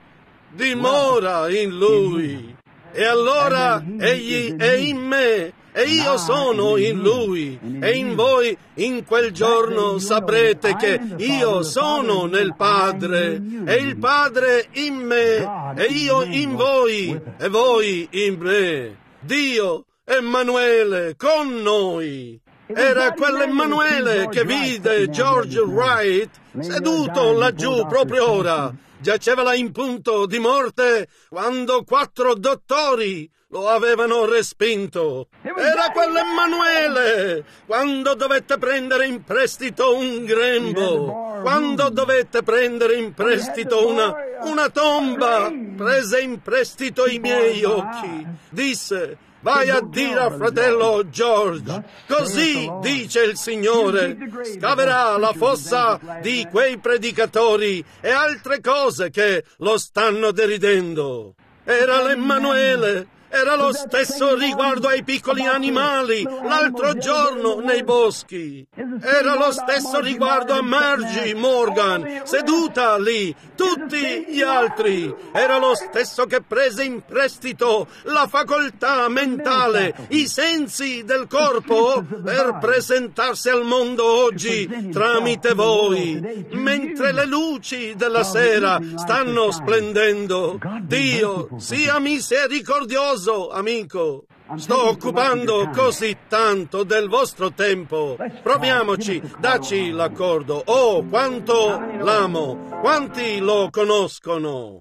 dimora in Lui. E allora egli è in me e io sono in Lui, e in voi in quel giorno saprete che io sono nel Padre, e il Padre in me, e io in voi, e voi in me. Dio, Emanuele, con noi. Era quell'Emanuele che vide George Wright seduto laggiù proprio ora. Giaceva là in punto di morte quando 4 dottori lo avevano respinto. Era quell'Emanuele quando dovette prendere in prestito un grembo, quando dovette prendere in prestito una tomba, prese in prestito i miei occhi. Disse: vai a dire al fratello George, così dice il Signore, scaverà la fossa di quei predicatori e altre cose che lo stanno deridendo. Era l'Emanuele. Era lo stesso riguardo ai piccoli animali l'altro giorno nei boschi. Era lo stesso riguardo a Margie Morgan, seduta lì, tutti gli altri. Era lo stesso che prese in prestito la facoltà mentale, i sensi del corpo per presentarsi al mondo oggi tramite voi, mentre le luci della sera stanno splendendo. Dio sia misericordioso, amico. Sto occupando così tanto del vostro tempo. Proviamoci, dacci l'accordo. Oh, quanto l'amo! Quanti lo conoscono?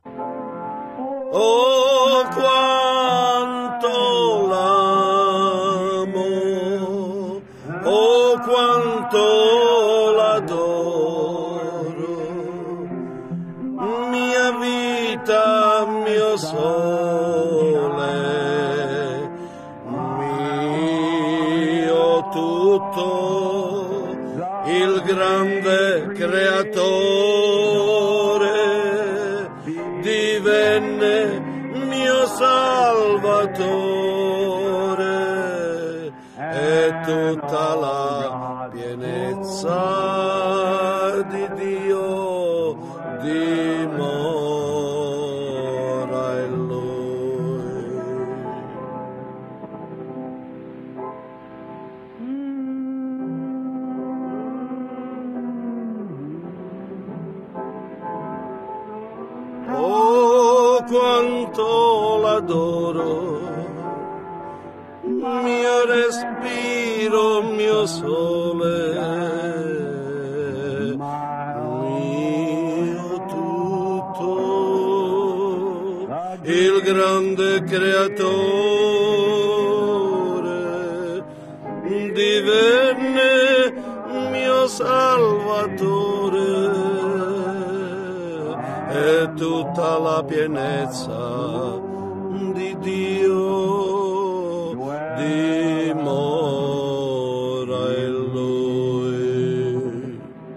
Oh, quanto l'amo! Oh, quanto l'adoro! Mia vita, mio sole, tutto, il grande creatore divenne mio salvatore e tutta la pienezza di Dio dimora in Lui. Oh, quanto l'adoro, mio respiro, mio sole, mio tutto, il grande creatore divenne mio salvatore e tutta la pienezza di Dio dimora in Lui.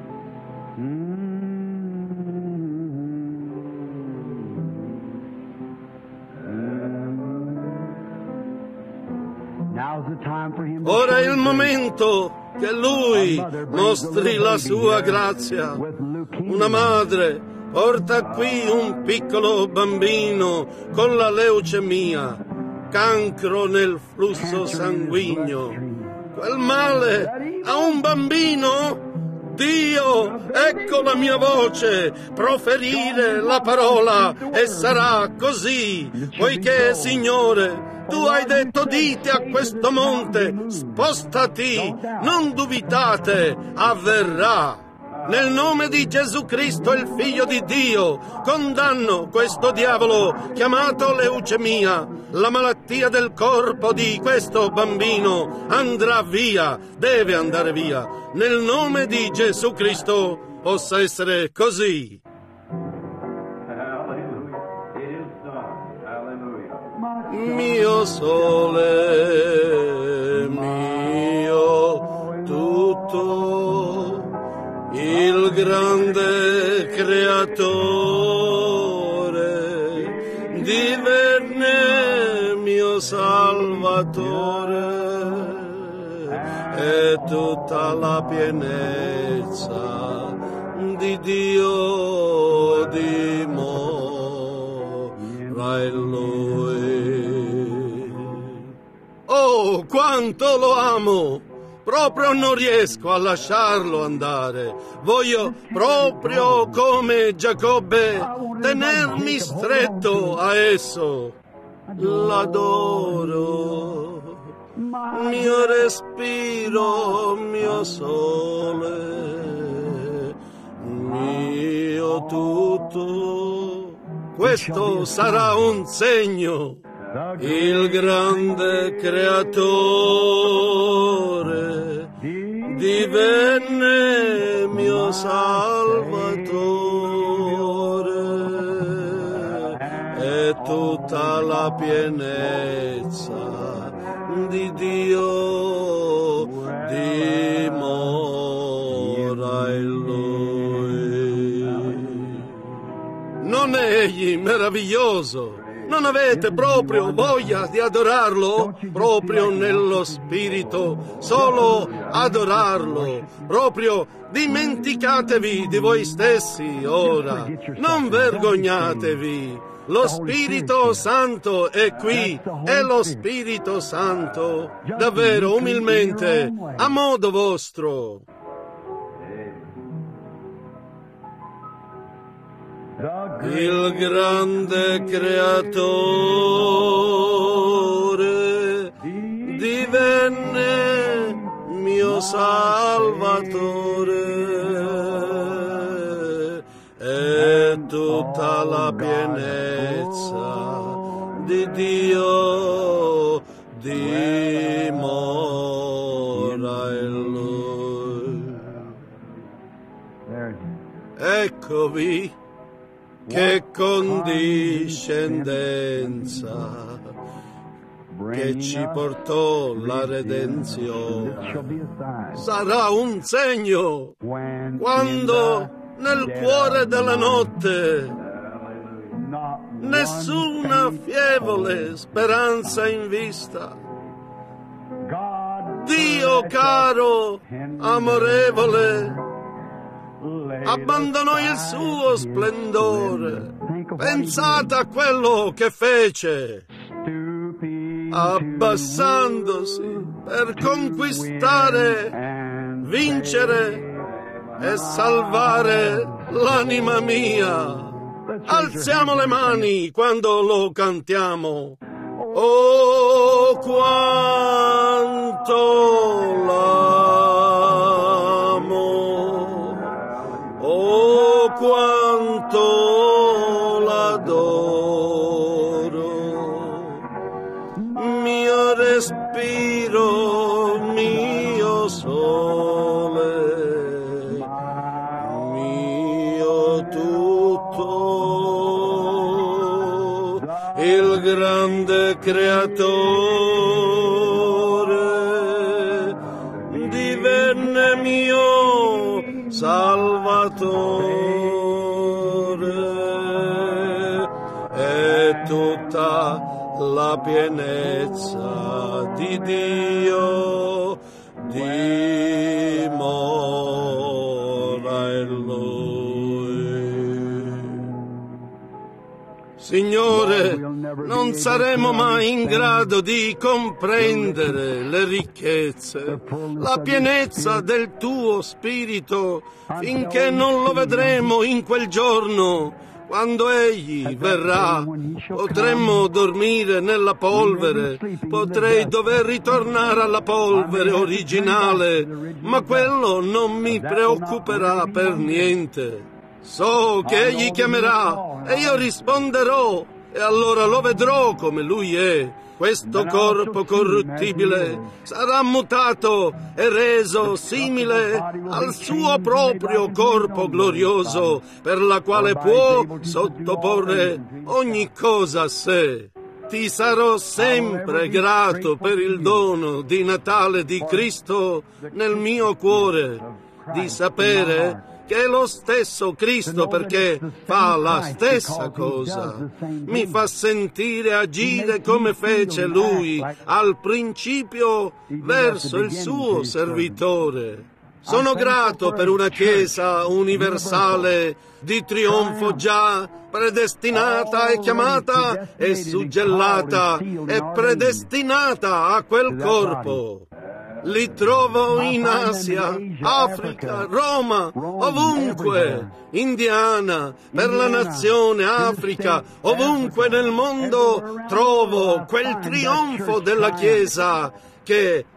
Ora è il momento che Lui mostri la sua grazia. Una madre porta qui un piccolo bambino con la leucemia, cancro nel flusso sanguigno. Quel male a un bambino? Dio, ecco la mia voce, proferire la parola e sarà così, poiché, Signore, Tu hai detto: dite a questo monte, spostati, non dubitate, avverrà. Nel nome di Gesù Cristo, il Figlio di Dio, condanno questo diavolo chiamato leucemia. La malattia del corpo di questo bambino andrà via, deve andare via. Nel nome di Gesù Cristo possa essere così. Mio sole, mio tutto, il grande creatore divenne mio salvatore, e tutta la pienezza di Dio dimora in Lui. Oh, quanto lo amo! Proprio non riesco a lasciarlo andare. Voglio, proprio come Giacobbe, tenermi stretto a esso. L'adoro, mio respiro, mio sole, mio tutto. Questo sarà un segno. Il grande creatore divenne mio salvatore, e tutta la pienezza di Dio dimora in Lui. Non è egli meraviglioso? Non avete proprio voglia di adorarlo? Proprio nello spirito, solo adorarlo. Proprio dimenticatevi di voi stessi ora. Non vergognatevi. Lo Spirito Santo è qui, è lo Spirito Santo. Davvero, umilmente, a modo vostro. Il grande creatore divenne mio salvatore, e tutta la pienezza di Dio dimora in Lui. Eccovi. Che condiscendenza che ci portò la redenzione. Sarà un segno quando nel cuore della notte nessuna fievole speranza in vista, Dio caro, amorevole, abbandonò il suo splendore. Pensate a quello che fece, abbassandosi per conquistare, vincere e salvare l'anima mia. Alziamo le mani quando lo cantiamo. Oh, quanto l'amo, oh, quanto l'adoro, mio respiro, mio sole, mio tutto, il grande creatore divenne mio salvatore, e tutta la pienezza di Dio dimora in Lui. Signore, non saremo mai in grado di comprendere le ricchezze, la pienezza del tuo Spirito, finché non lo vedremo in quel giorno, Quando Egli verrà, potremmo dormire nella polvere, potrei dover ritornare alla polvere originale, ma quello non mi preoccuperà per niente. So che Egli chiamerà e io risponderò, e allora lo vedrò come Lui è. Questo corpo corruttibile sarà mutato e reso simile al suo proprio corpo glorioso, per la quale può sottoporre ogni cosa a sé. Ti sarò sempre grato per il dono di Natale di Cristo nel mio cuore, di sapere che è lo stesso Cristo perché fa la stessa cosa. Mi fa sentire agire come fece Lui al principio verso il suo servitore. Sono grato per una Chiesa universale di trionfo già predestinata e chiamata e suggellata e predestinata a quel corpo. Li trovo in Asia, Africa, Roma, ovunque, Indiana, per la nazione Africa, ovunque nel mondo trovo quel trionfo della Chiesa che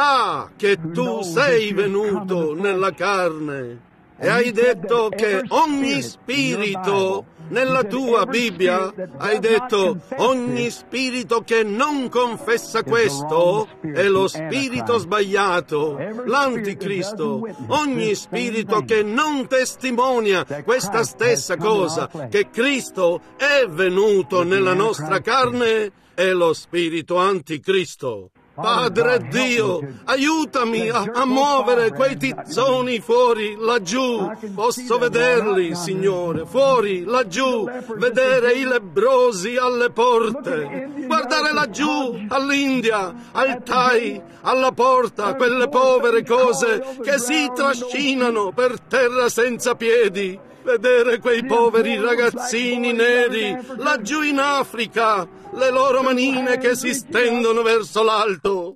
sa che tu sei venuto nella carne. E hai detto che ogni spirito, nella tua Bibbia, hai detto ogni spirito che non confessa questo è lo spirito sbagliato, l'anticristo. Ogni spirito che non testimonia questa stessa cosa, che Cristo è venuto nella nostra carne, è lo spirito anticristo. Padre Dio, aiutami a muovere quei tizzoni fuori laggiù. Posso vederli, Signore, fuori laggiù, vedere i lebbrosi alle porte, guardare laggiù all'India, al Thai, alla porta, quelle povere cose che si trascinano per terra senza piedi. Vedere quei poveri ragazzini neri laggiù in Africa, le loro manine che si stendono verso l'alto.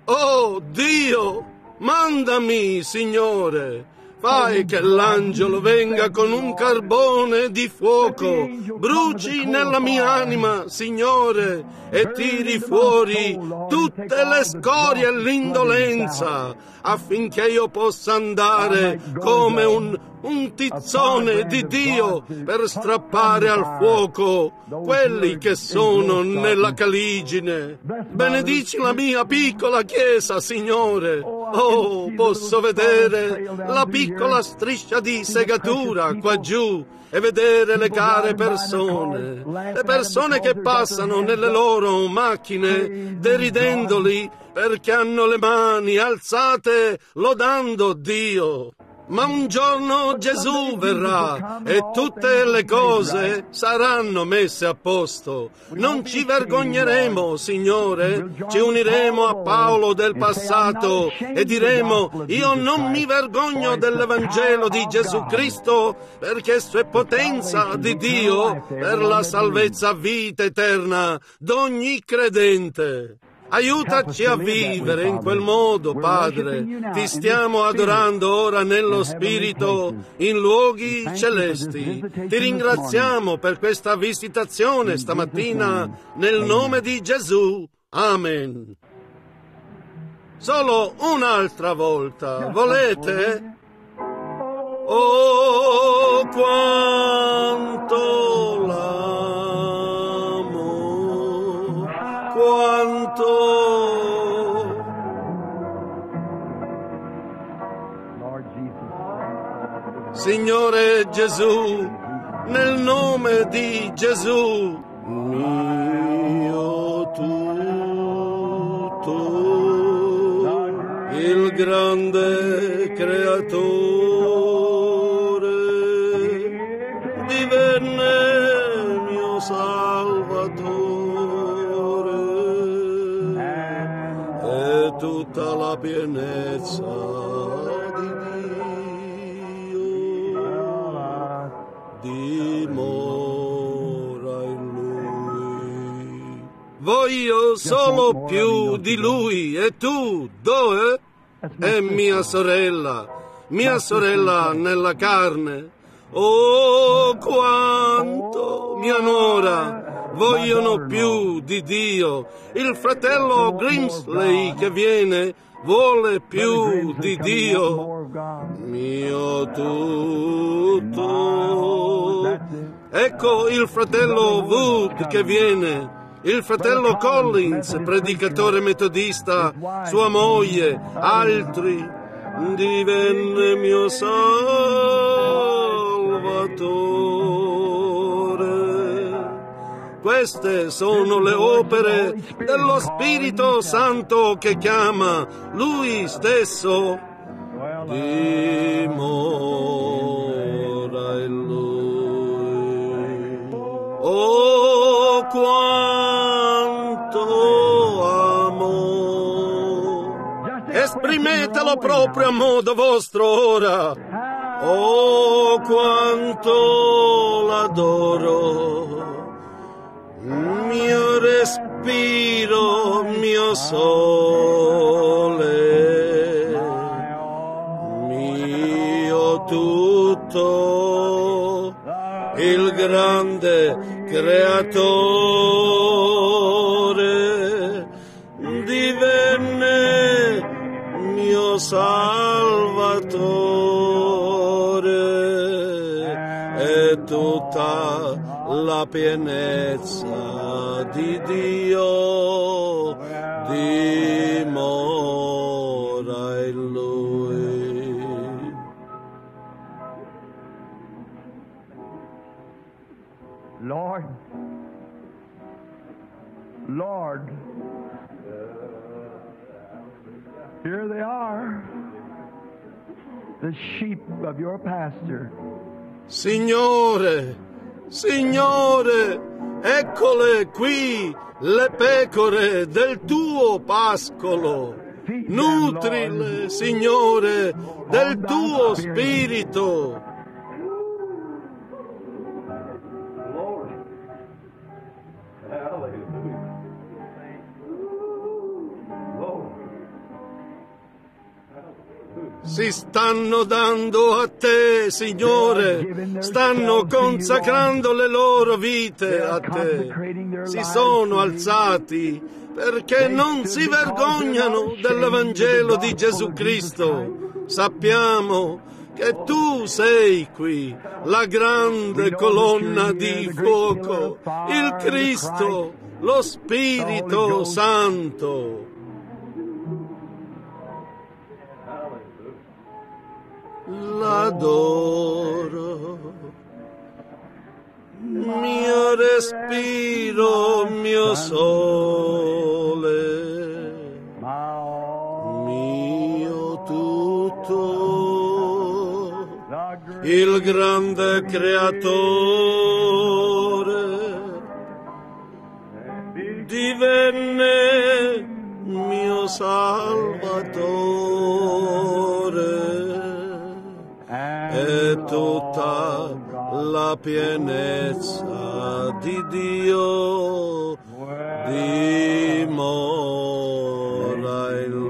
Oh Dio, mandami, Signore. Fai che l'angelo venga con un carbone di fuoco, bruci nella mia anima, Signore, e tiri fuori tutte le scorie e l'indolenza, affinché io possa andare come un tizzone di Dio per strappare al fuoco quelli che sono nella caligine. Benedici la mia piccola chiesa, Signore. Oh, posso vedere la piccola striscia di segatura qua giù e vedere le care persone, le persone che passano nelle loro macchine deridendoli perché hanno le mani alzate lodando Dio. Ma un giorno Gesù verrà e tutte le cose saranno messe a posto. Non ci vergogneremo, Signore. Ci uniremo a Paolo del passato e diremo: io non mi vergogno dell'Evangelo di Gesù Cristo, perché esso è potenza di Dio per la salvezza a vita eterna d'ogni credente. Aiutaci a vivere in quel modo, Padre. Ti stiamo adorando ora nello Spirito in luoghi celesti. Ti ringraziamo per questa visitazione stamattina nel nome di Gesù. Amen. Solo un'altra volta, volete? Oh, quanto l'amo, quanto. Signore Gesù, nel nome di Gesù, mio tutto, il grande creatore, divenne mio salvatore, e tutta la pienezza dimora in Lui. Voglio solo più di Lui. E tu, dove? È mia sorella nella carne. Oh, quanto mi onora, vogliono più di Dio. Il fratello Grimsley che viene vuole più di Dio. Mio tutto. Ecco il fratello Wood che viene. Il fratello Collins, predicatore metodista, sua moglie, altri, divenne mio Salvatore. Queste sono le opere dello Spirito Santo che chiama Lui stesso. Dimora in Lui. Oh, quanto amo! Esprimetelo proprio a modo vostro ora. Oh, quanto l'adoro! Mio respiro, mio sole, mio tutto, il grande Creatore divenne mio Salvatore, e tutta la pienezza di Dio dimora in Lui. Lord, here they are, the sheep of your pasture. Signore, Signore, eccole qui, le pecore del tuo pascolo. Nutrile, Signore, del tuo spirito. Si stanno dando a te, Signore, stanno consacrando le loro vite a te. Si sono alzati perché non si vergognano dell'Evangelo di Gesù Cristo. Sappiamo che tu sei qui, la grande colonna di fuoco, il Cristo, lo Spirito Santo. L'adoro, mio respiro, mio sole, mio tutto, il grande Creatore divenne mio Salvatore, e tutta la pienezza di Dio dimora in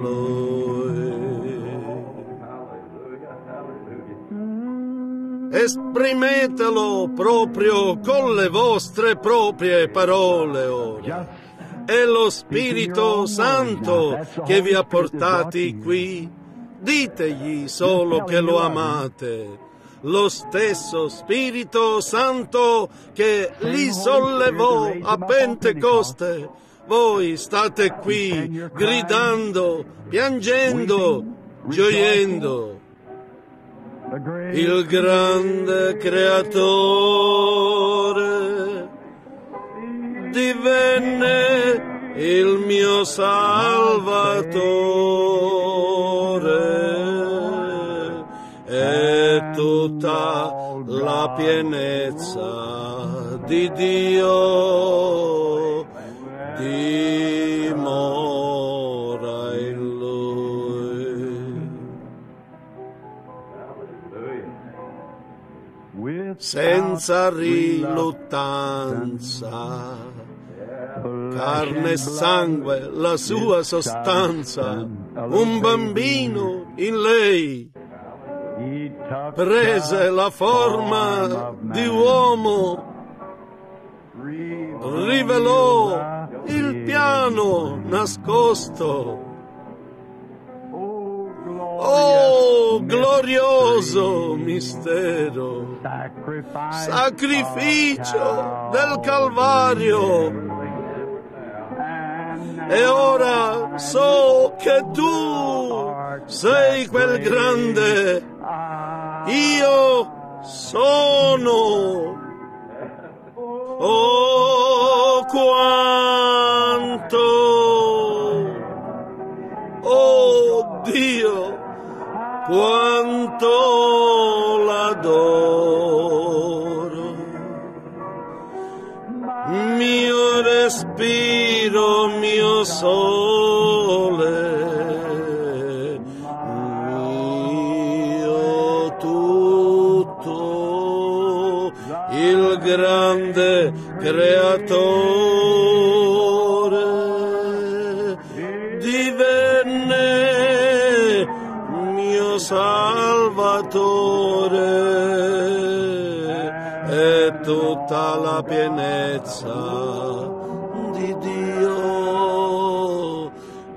Lui. Esprimetelo proprio con le vostre proprie parole ora. È lo Spirito Santo che vi ha portati qui. Ditegli solo che lo amate. Lo stesso Spirito Santo che li sollevò a Pentecoste. Voi state qui gridando, piangendo, gioiendo. Il grande Creatore divenne il mio Salvatore, e tutta la pienezza di Dio dimora in Lui. Senza riluttanza, carne e sangue, la sua sostanza, un bambino in lei. prese la forma di uomo, rivelò il piano nascosto. Oh, glorioso mistero, sacrificio del Calvario. E ora so che tu sei quel grande, io sono. Oh, quanto, oh Dio, quanto l'adoro. Mio respiro, mio sole, mio tutto, il grande creatore divenne mio salvatore e tutta la pienezza di Dio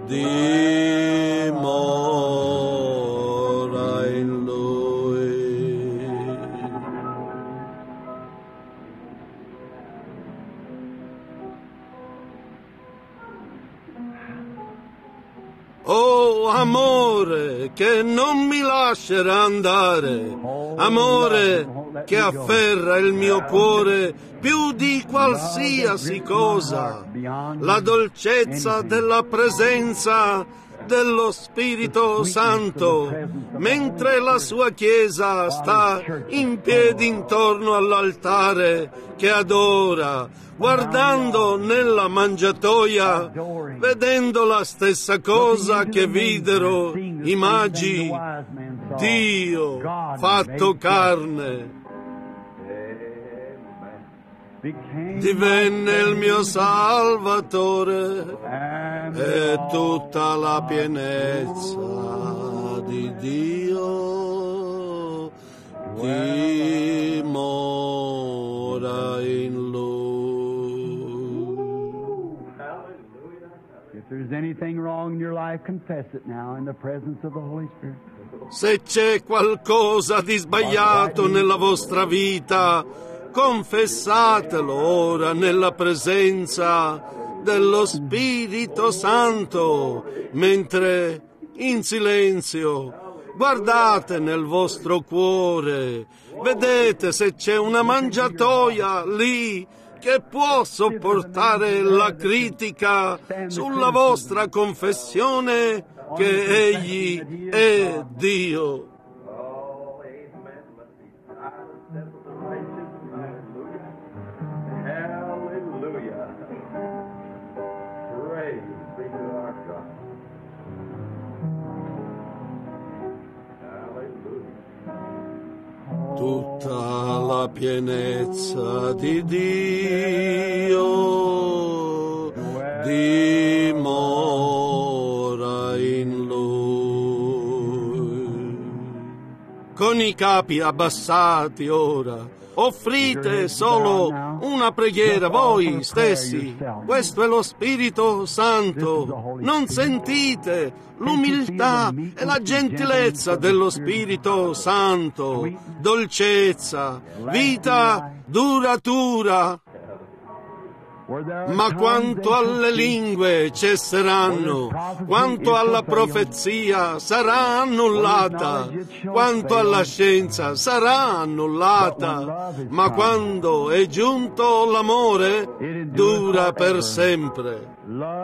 dimora in Lui. Oh, amore che non mi lascerà andare, amore che afferra il mio cuore più di qualsiasi cosa, la dolcezza della presenza dello Spirito Santo, mentre la sua Chiesa sta in piedi intorno all'altare che adora, guardando nella mangiatoia, vedendo la stessa cosa che videro i magi, Dio fatto carne. Divenne il mio Salvatore e tutta la pienezza di Dio dimora in Lui. If there's anything wrong in your life, confess it now in the presence of the Holy Spirit. Se c'è qualcosa di sbagliato nella vostra vita, confessatelo ora nella presenza dello Spirito Santo, mentre in silenzio guardate nel vostro cuore, vedete se c'è una mangiatoia lì che può sopportare la critica sulla vostra confessione che Egli è Dio. Tutta la pienezza di Dio dimora in Lui. Con i capi abbassati ora, offrite solo una preghiera voi stessi. Questo è lo Spirito Santo. Non sentite l'umiltà e la gentilezza dello Spirito Santo, dolcezza, vita duratura. Ma quanto alle lingue cesseranno, quanto alla profezia sarà annullata, quanto alla scienza sarà annullata, ma quando è giunto l'amore dura per sempre.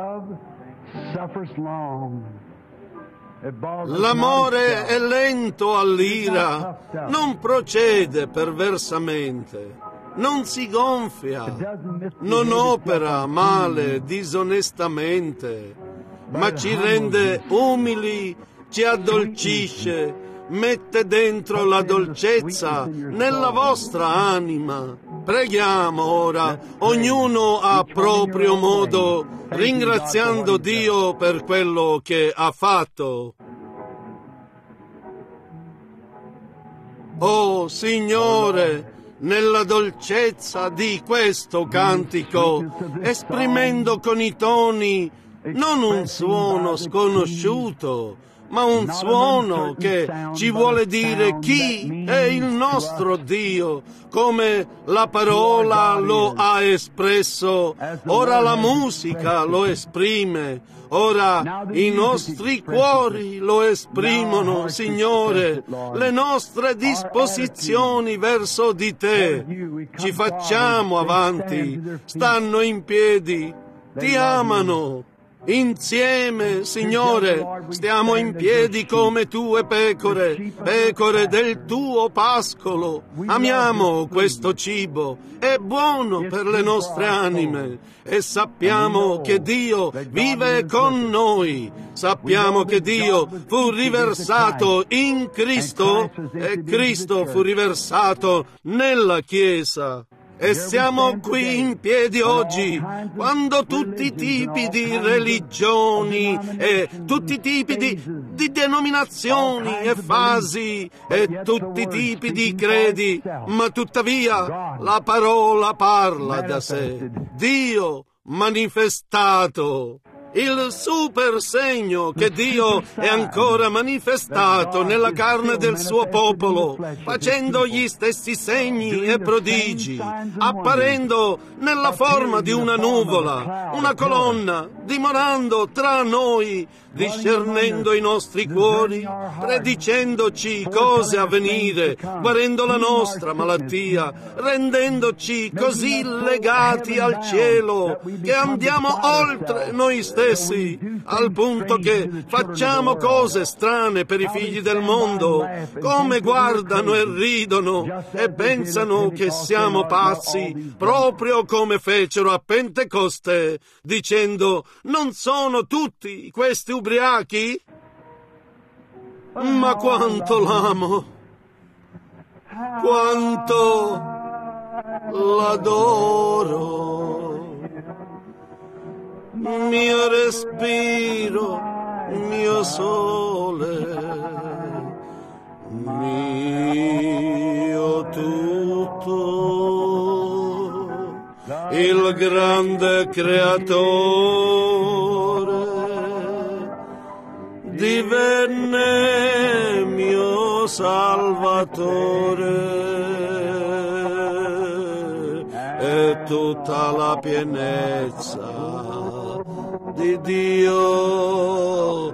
L'amore è lento all'ira, non procede perversamente, non si gonfia, non opera male disonestamente, ma ci rende umili, ci addolcisce, mette dentro la dolcezza nella vostra anima. Preghiamo ora, ognuno a proprio modo, ringraziando Dio per quello che ha fatto. Oh Signore, nella dolcezza di questo cantico, esprimendo con i toni non un suono sconosciuto, ma un suono che ci vuole dire chi è il nostro Dio, come la parola lo ha espresso, ora la musica lo esprime, ora i nostri cuori lo esprimono, Signore, le nostre disposizioni verso di Te. Ci facciamo avanti, stanno in piedi, Ti amano. Insieme, Signore, stiamo in piedi come Tue pecore, pecore del Tuo pascolo. Amiamo questo cibo, è buono per le nostre anime e sappiamo che Dio vive con noi. Sappiamo che Dio fu riversato in Cristo e Cristo fu riversato nella Chiesa. E siamo qui in piedi oggi, quando tutti i tipi di religioni e tutti i tipi di denominazioni e fasi e tutti i tipi di credi, ma tuttavia la parola parla da sé. Dio manifestato. Il super segno che Dio è ancora manifestato nella carne del suo popolo, facendo gli stessi segni e prodigi, apparendo nella forma di una nuvola, una colonna, dimorando tra noi, discernendo i nostri cuori, predicendoci cose a venire, guarendo la nostra malattia, rendendoci così legati al cielo che andiamo oltre noi stessi, al punto che facciamo cose strane per i figli del mondo, come guardano e ridono e pensano che siamo pazzi, proprio come fecero a Pentecoste, dicendo: non sono tutti questi ubriachi? Ma quanto l'amo, quanto l'adoro, mio respiro, mio sole, mio tutto, il grande creatore divenne mio salvatore e tutta la pienezza di Dio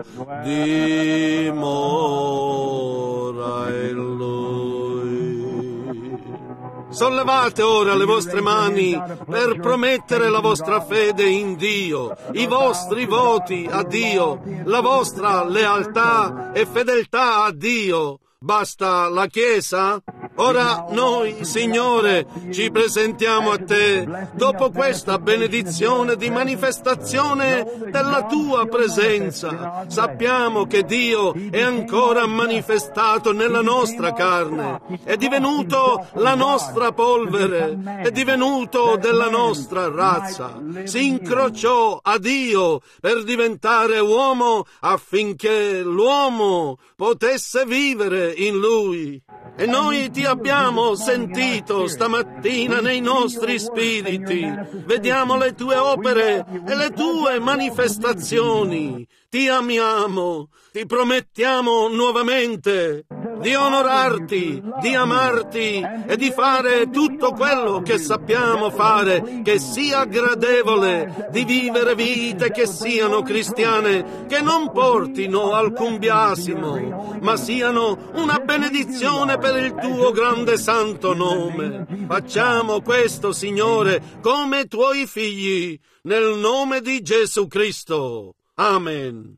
dimora in Lui. Sollevate ora le vostre mani per promettere la vostra fede in Dio, i vostri voti a Dio, la vostra lealtà e fedeltà a Dio. Basta la Chiesa? Ora noi, Signore, ci presentiamo a Te dopo questa benedizione di manifestazione della Tua presenza. Sappiamo che Dio è ancora manifestato nella nostra carne, è divenuto la nostra polvere, è divenuto della nostra razza. Si incrociò a Dio per diventare uomo affinché l'uomo potesse vivere in Lui. E noi Ti abbiamo sentito stamattina nei nostri spiriti. Vediamo le Tue opere e le Tue manifestazioni. Ti amiamo, Ti promettiamo nuovamente di onorarti, di amarti e di fare tutto quello che sappiamo fare, che sia gradevole, di vivere vite che siano cristiane, che non portino alcun biasimo, ma siano una benedizione per il Tuo grande santo nome. Facciamo questo, Signore, come Tuoi figli, nel nome di Gesù Cristo. Amen.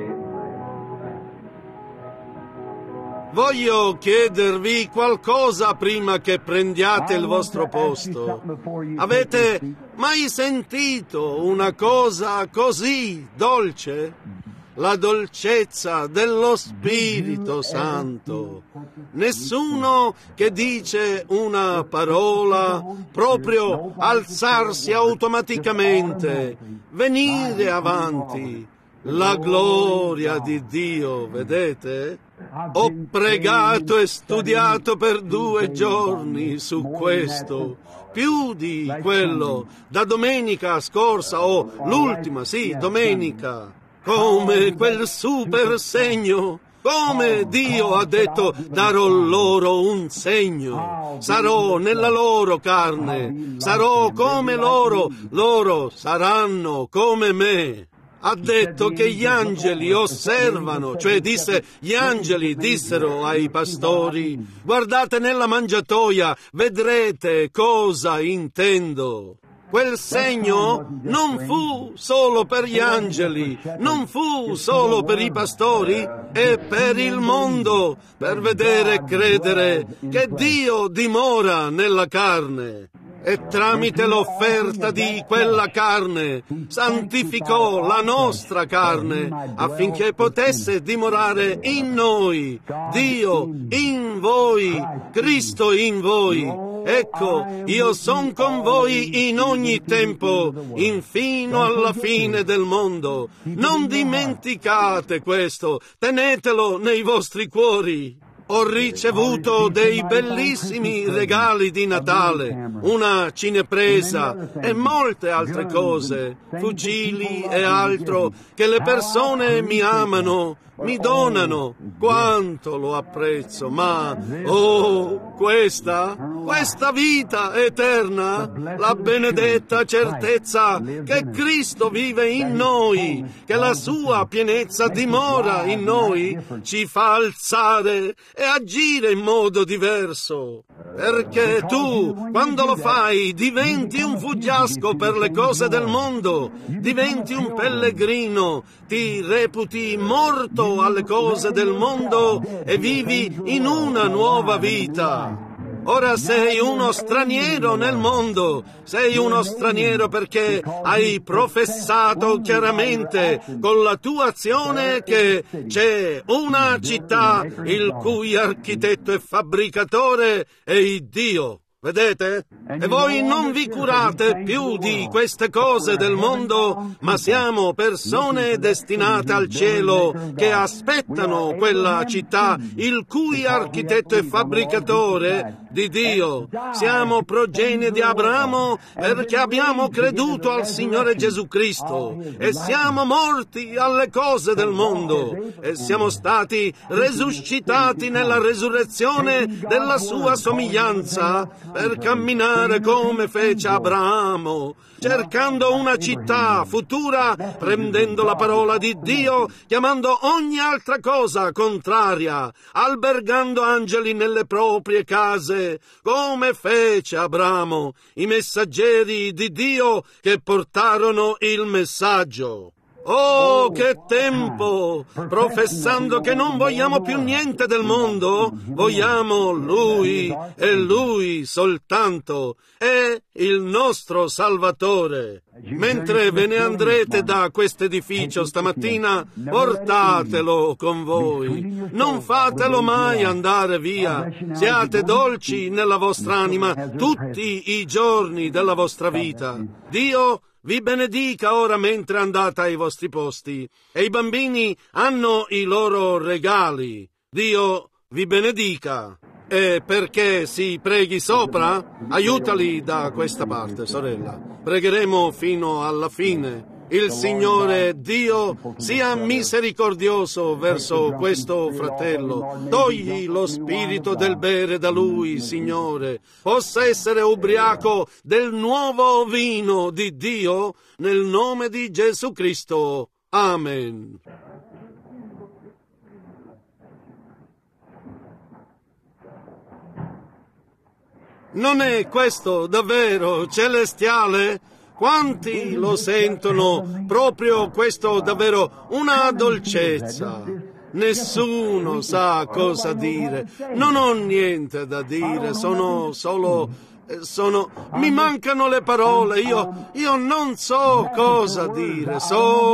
Voglio chiedervi qualcosa prima che prendiate il vostro posto. Avete mai sentito una cosa così dolce? La dolcezza dello Spirito Santo. Nessuno che dice una parola, proprio alzarsi automaticamente, venire avanti. La gloria di Dio, vedete? Ho pregato e studiato per 2 giorni su questo, più di quello, da domenica scorsa, o l'ultima, sì, domenica, come quel super segno. Come Dio ha detto, darò loro un segno, sarò nella loro carne, sarò come loro saranno come me. Ha detto che gli angeli osservano, cioè gli angeli dissero ai pastori, guardate nella mangiatoia, vedrete cosa intendo. Quel segno non fu solo per gli angeli, non fu solo per i pastori, è per il mondo, per vedere e credere che Dio dimora nella carne. E tramite l'offerta di quella carne santificò la nostra carne affinché potesse dimorare in noi, Dio in voi, Cristo in voi. Ecco, io son con voi in ogni tempo, infino alla fine del mondo. Non dimenticate questo, tenetelo nei vostri cuori. Ho ricevuto dei bellissimi regali di Natale, una cinepresa e molte altre cose, fucili e altro, che le persone mi amano, mi donano. Quanto lo apprezzo, ma, questa vita eterna, la benedetta certezza che Cristo vive in noi, che la sua pienezza dimora in noi, ci fa alzare e agire in modo diverso. Perché tu, quando lo fai, diventi un fuggiasco per le cose del mondo, diventi un pellegrino, ti reputi morto alle cose del mondo e vivi in una nuova vita. Ora sei uno straniero nel mondo, sei uno straniero perché hai professato chiaramente con la tua azione che c'è una città il cui architetto e fabbricatore è il Dio. Vedete? E voi non vi curate più di queste cose del mondo, ma siamo persone destinate al cielo che aspettano quella città, il cui architetto e fabbricatore di Dio. Siamo progenie di Abramo perché abbiamo creduto al Signore Gesù Cristo e siamo morti alle cose del mondo e siamo stati resuscitati nella resurrezione della sua somiglianza per camminare come fece Abramo, cercando una città futura, prendendo la parola di Dio, chiamando ogni altra cosa contraria, albergando angeli nelle proprie case, come fece Abramo, i messaggeri di Dio che portarono il messaggio. Oh, che tempo! Professando che non vogliamo più niente del mondo, vogliamo Lui e Lui soltanto. È il nostro Salvatore. Mentre ve ne andrete da quest'edificio stamattina, portatelo con voi. Non fatelo mai andare via. Siate dolci nella vostra anima tutti i giorni della vostra vita. Dio vi benedica ora mentre andate ai vostri posti e i bambini hanno i loro regali. Dio vi benedica. E perché si preghi sopra, aiutali da questa parte, sorella. Pregheremo fino alla fine. Il Signore Dio sia misericordioso verso questo fratello. Togli lo spirito del bere da lui, Signore. Possa essere ubriaco del nuovo vino di Dio nel nome di Gesù Cristo. Amen. Non è questo davvero celestiale? Quanti lo sentono proprio questo davvero una dolcezza? Nessuno sa cosa dire. Non ho niente da dire, mi mancano le parole, io non so cosa dire,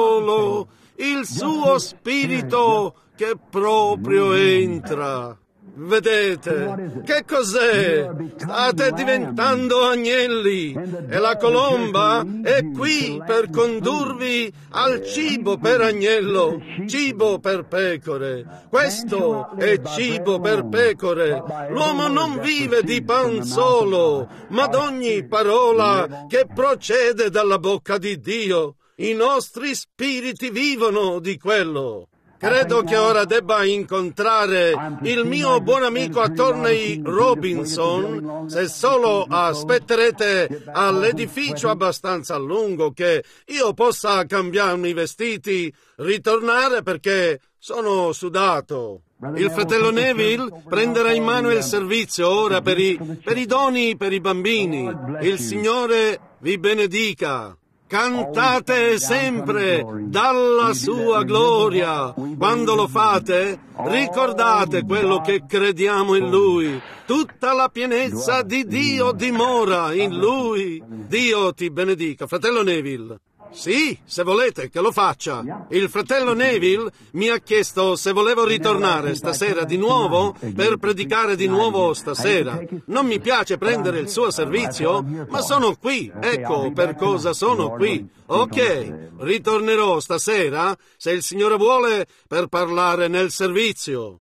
solo il suo spirito che proprio entra. Vedete, che cos'è? State diventando agnelli e la colomba è qui per condurvi al cibo per agnello, cibo per pecore. Questo è cibo per pecore. L'uomo non vive di pan solo, ma d'ogni parola che procede dalla bocca di Dio. I nostri spiriti vivono di quello. Credo che ora debba incontrare il mio buon amico Attorney Robinson, se solo aspetterete all'edificio abbastanza lungo che io possa cambiarmi i vestiti, ritornare perché sono sudato. Il fratello Neville prenderà in mano il servizio ora per i doni per i bambini. Il Signore vi benedica. Cantate sempre dalla sua gloria. Quando lo fate, ricordate quello che crediamo in Lui. Tutta la pienezza di Dio dimora in Lui. Dio ti benedica. Fratello Neville. Sì, se volete che lo faccia. Il fratello Neville mi ha chiesto se volevo ritornare stasera di nuovo per predicare di nuovo stasera. Non mi piace prendere il suo servizio, ma sono qui. Ecco per cosa sono qui. Ok, ritornerò stasera, se il Signore vuole, per parlare nel servizio.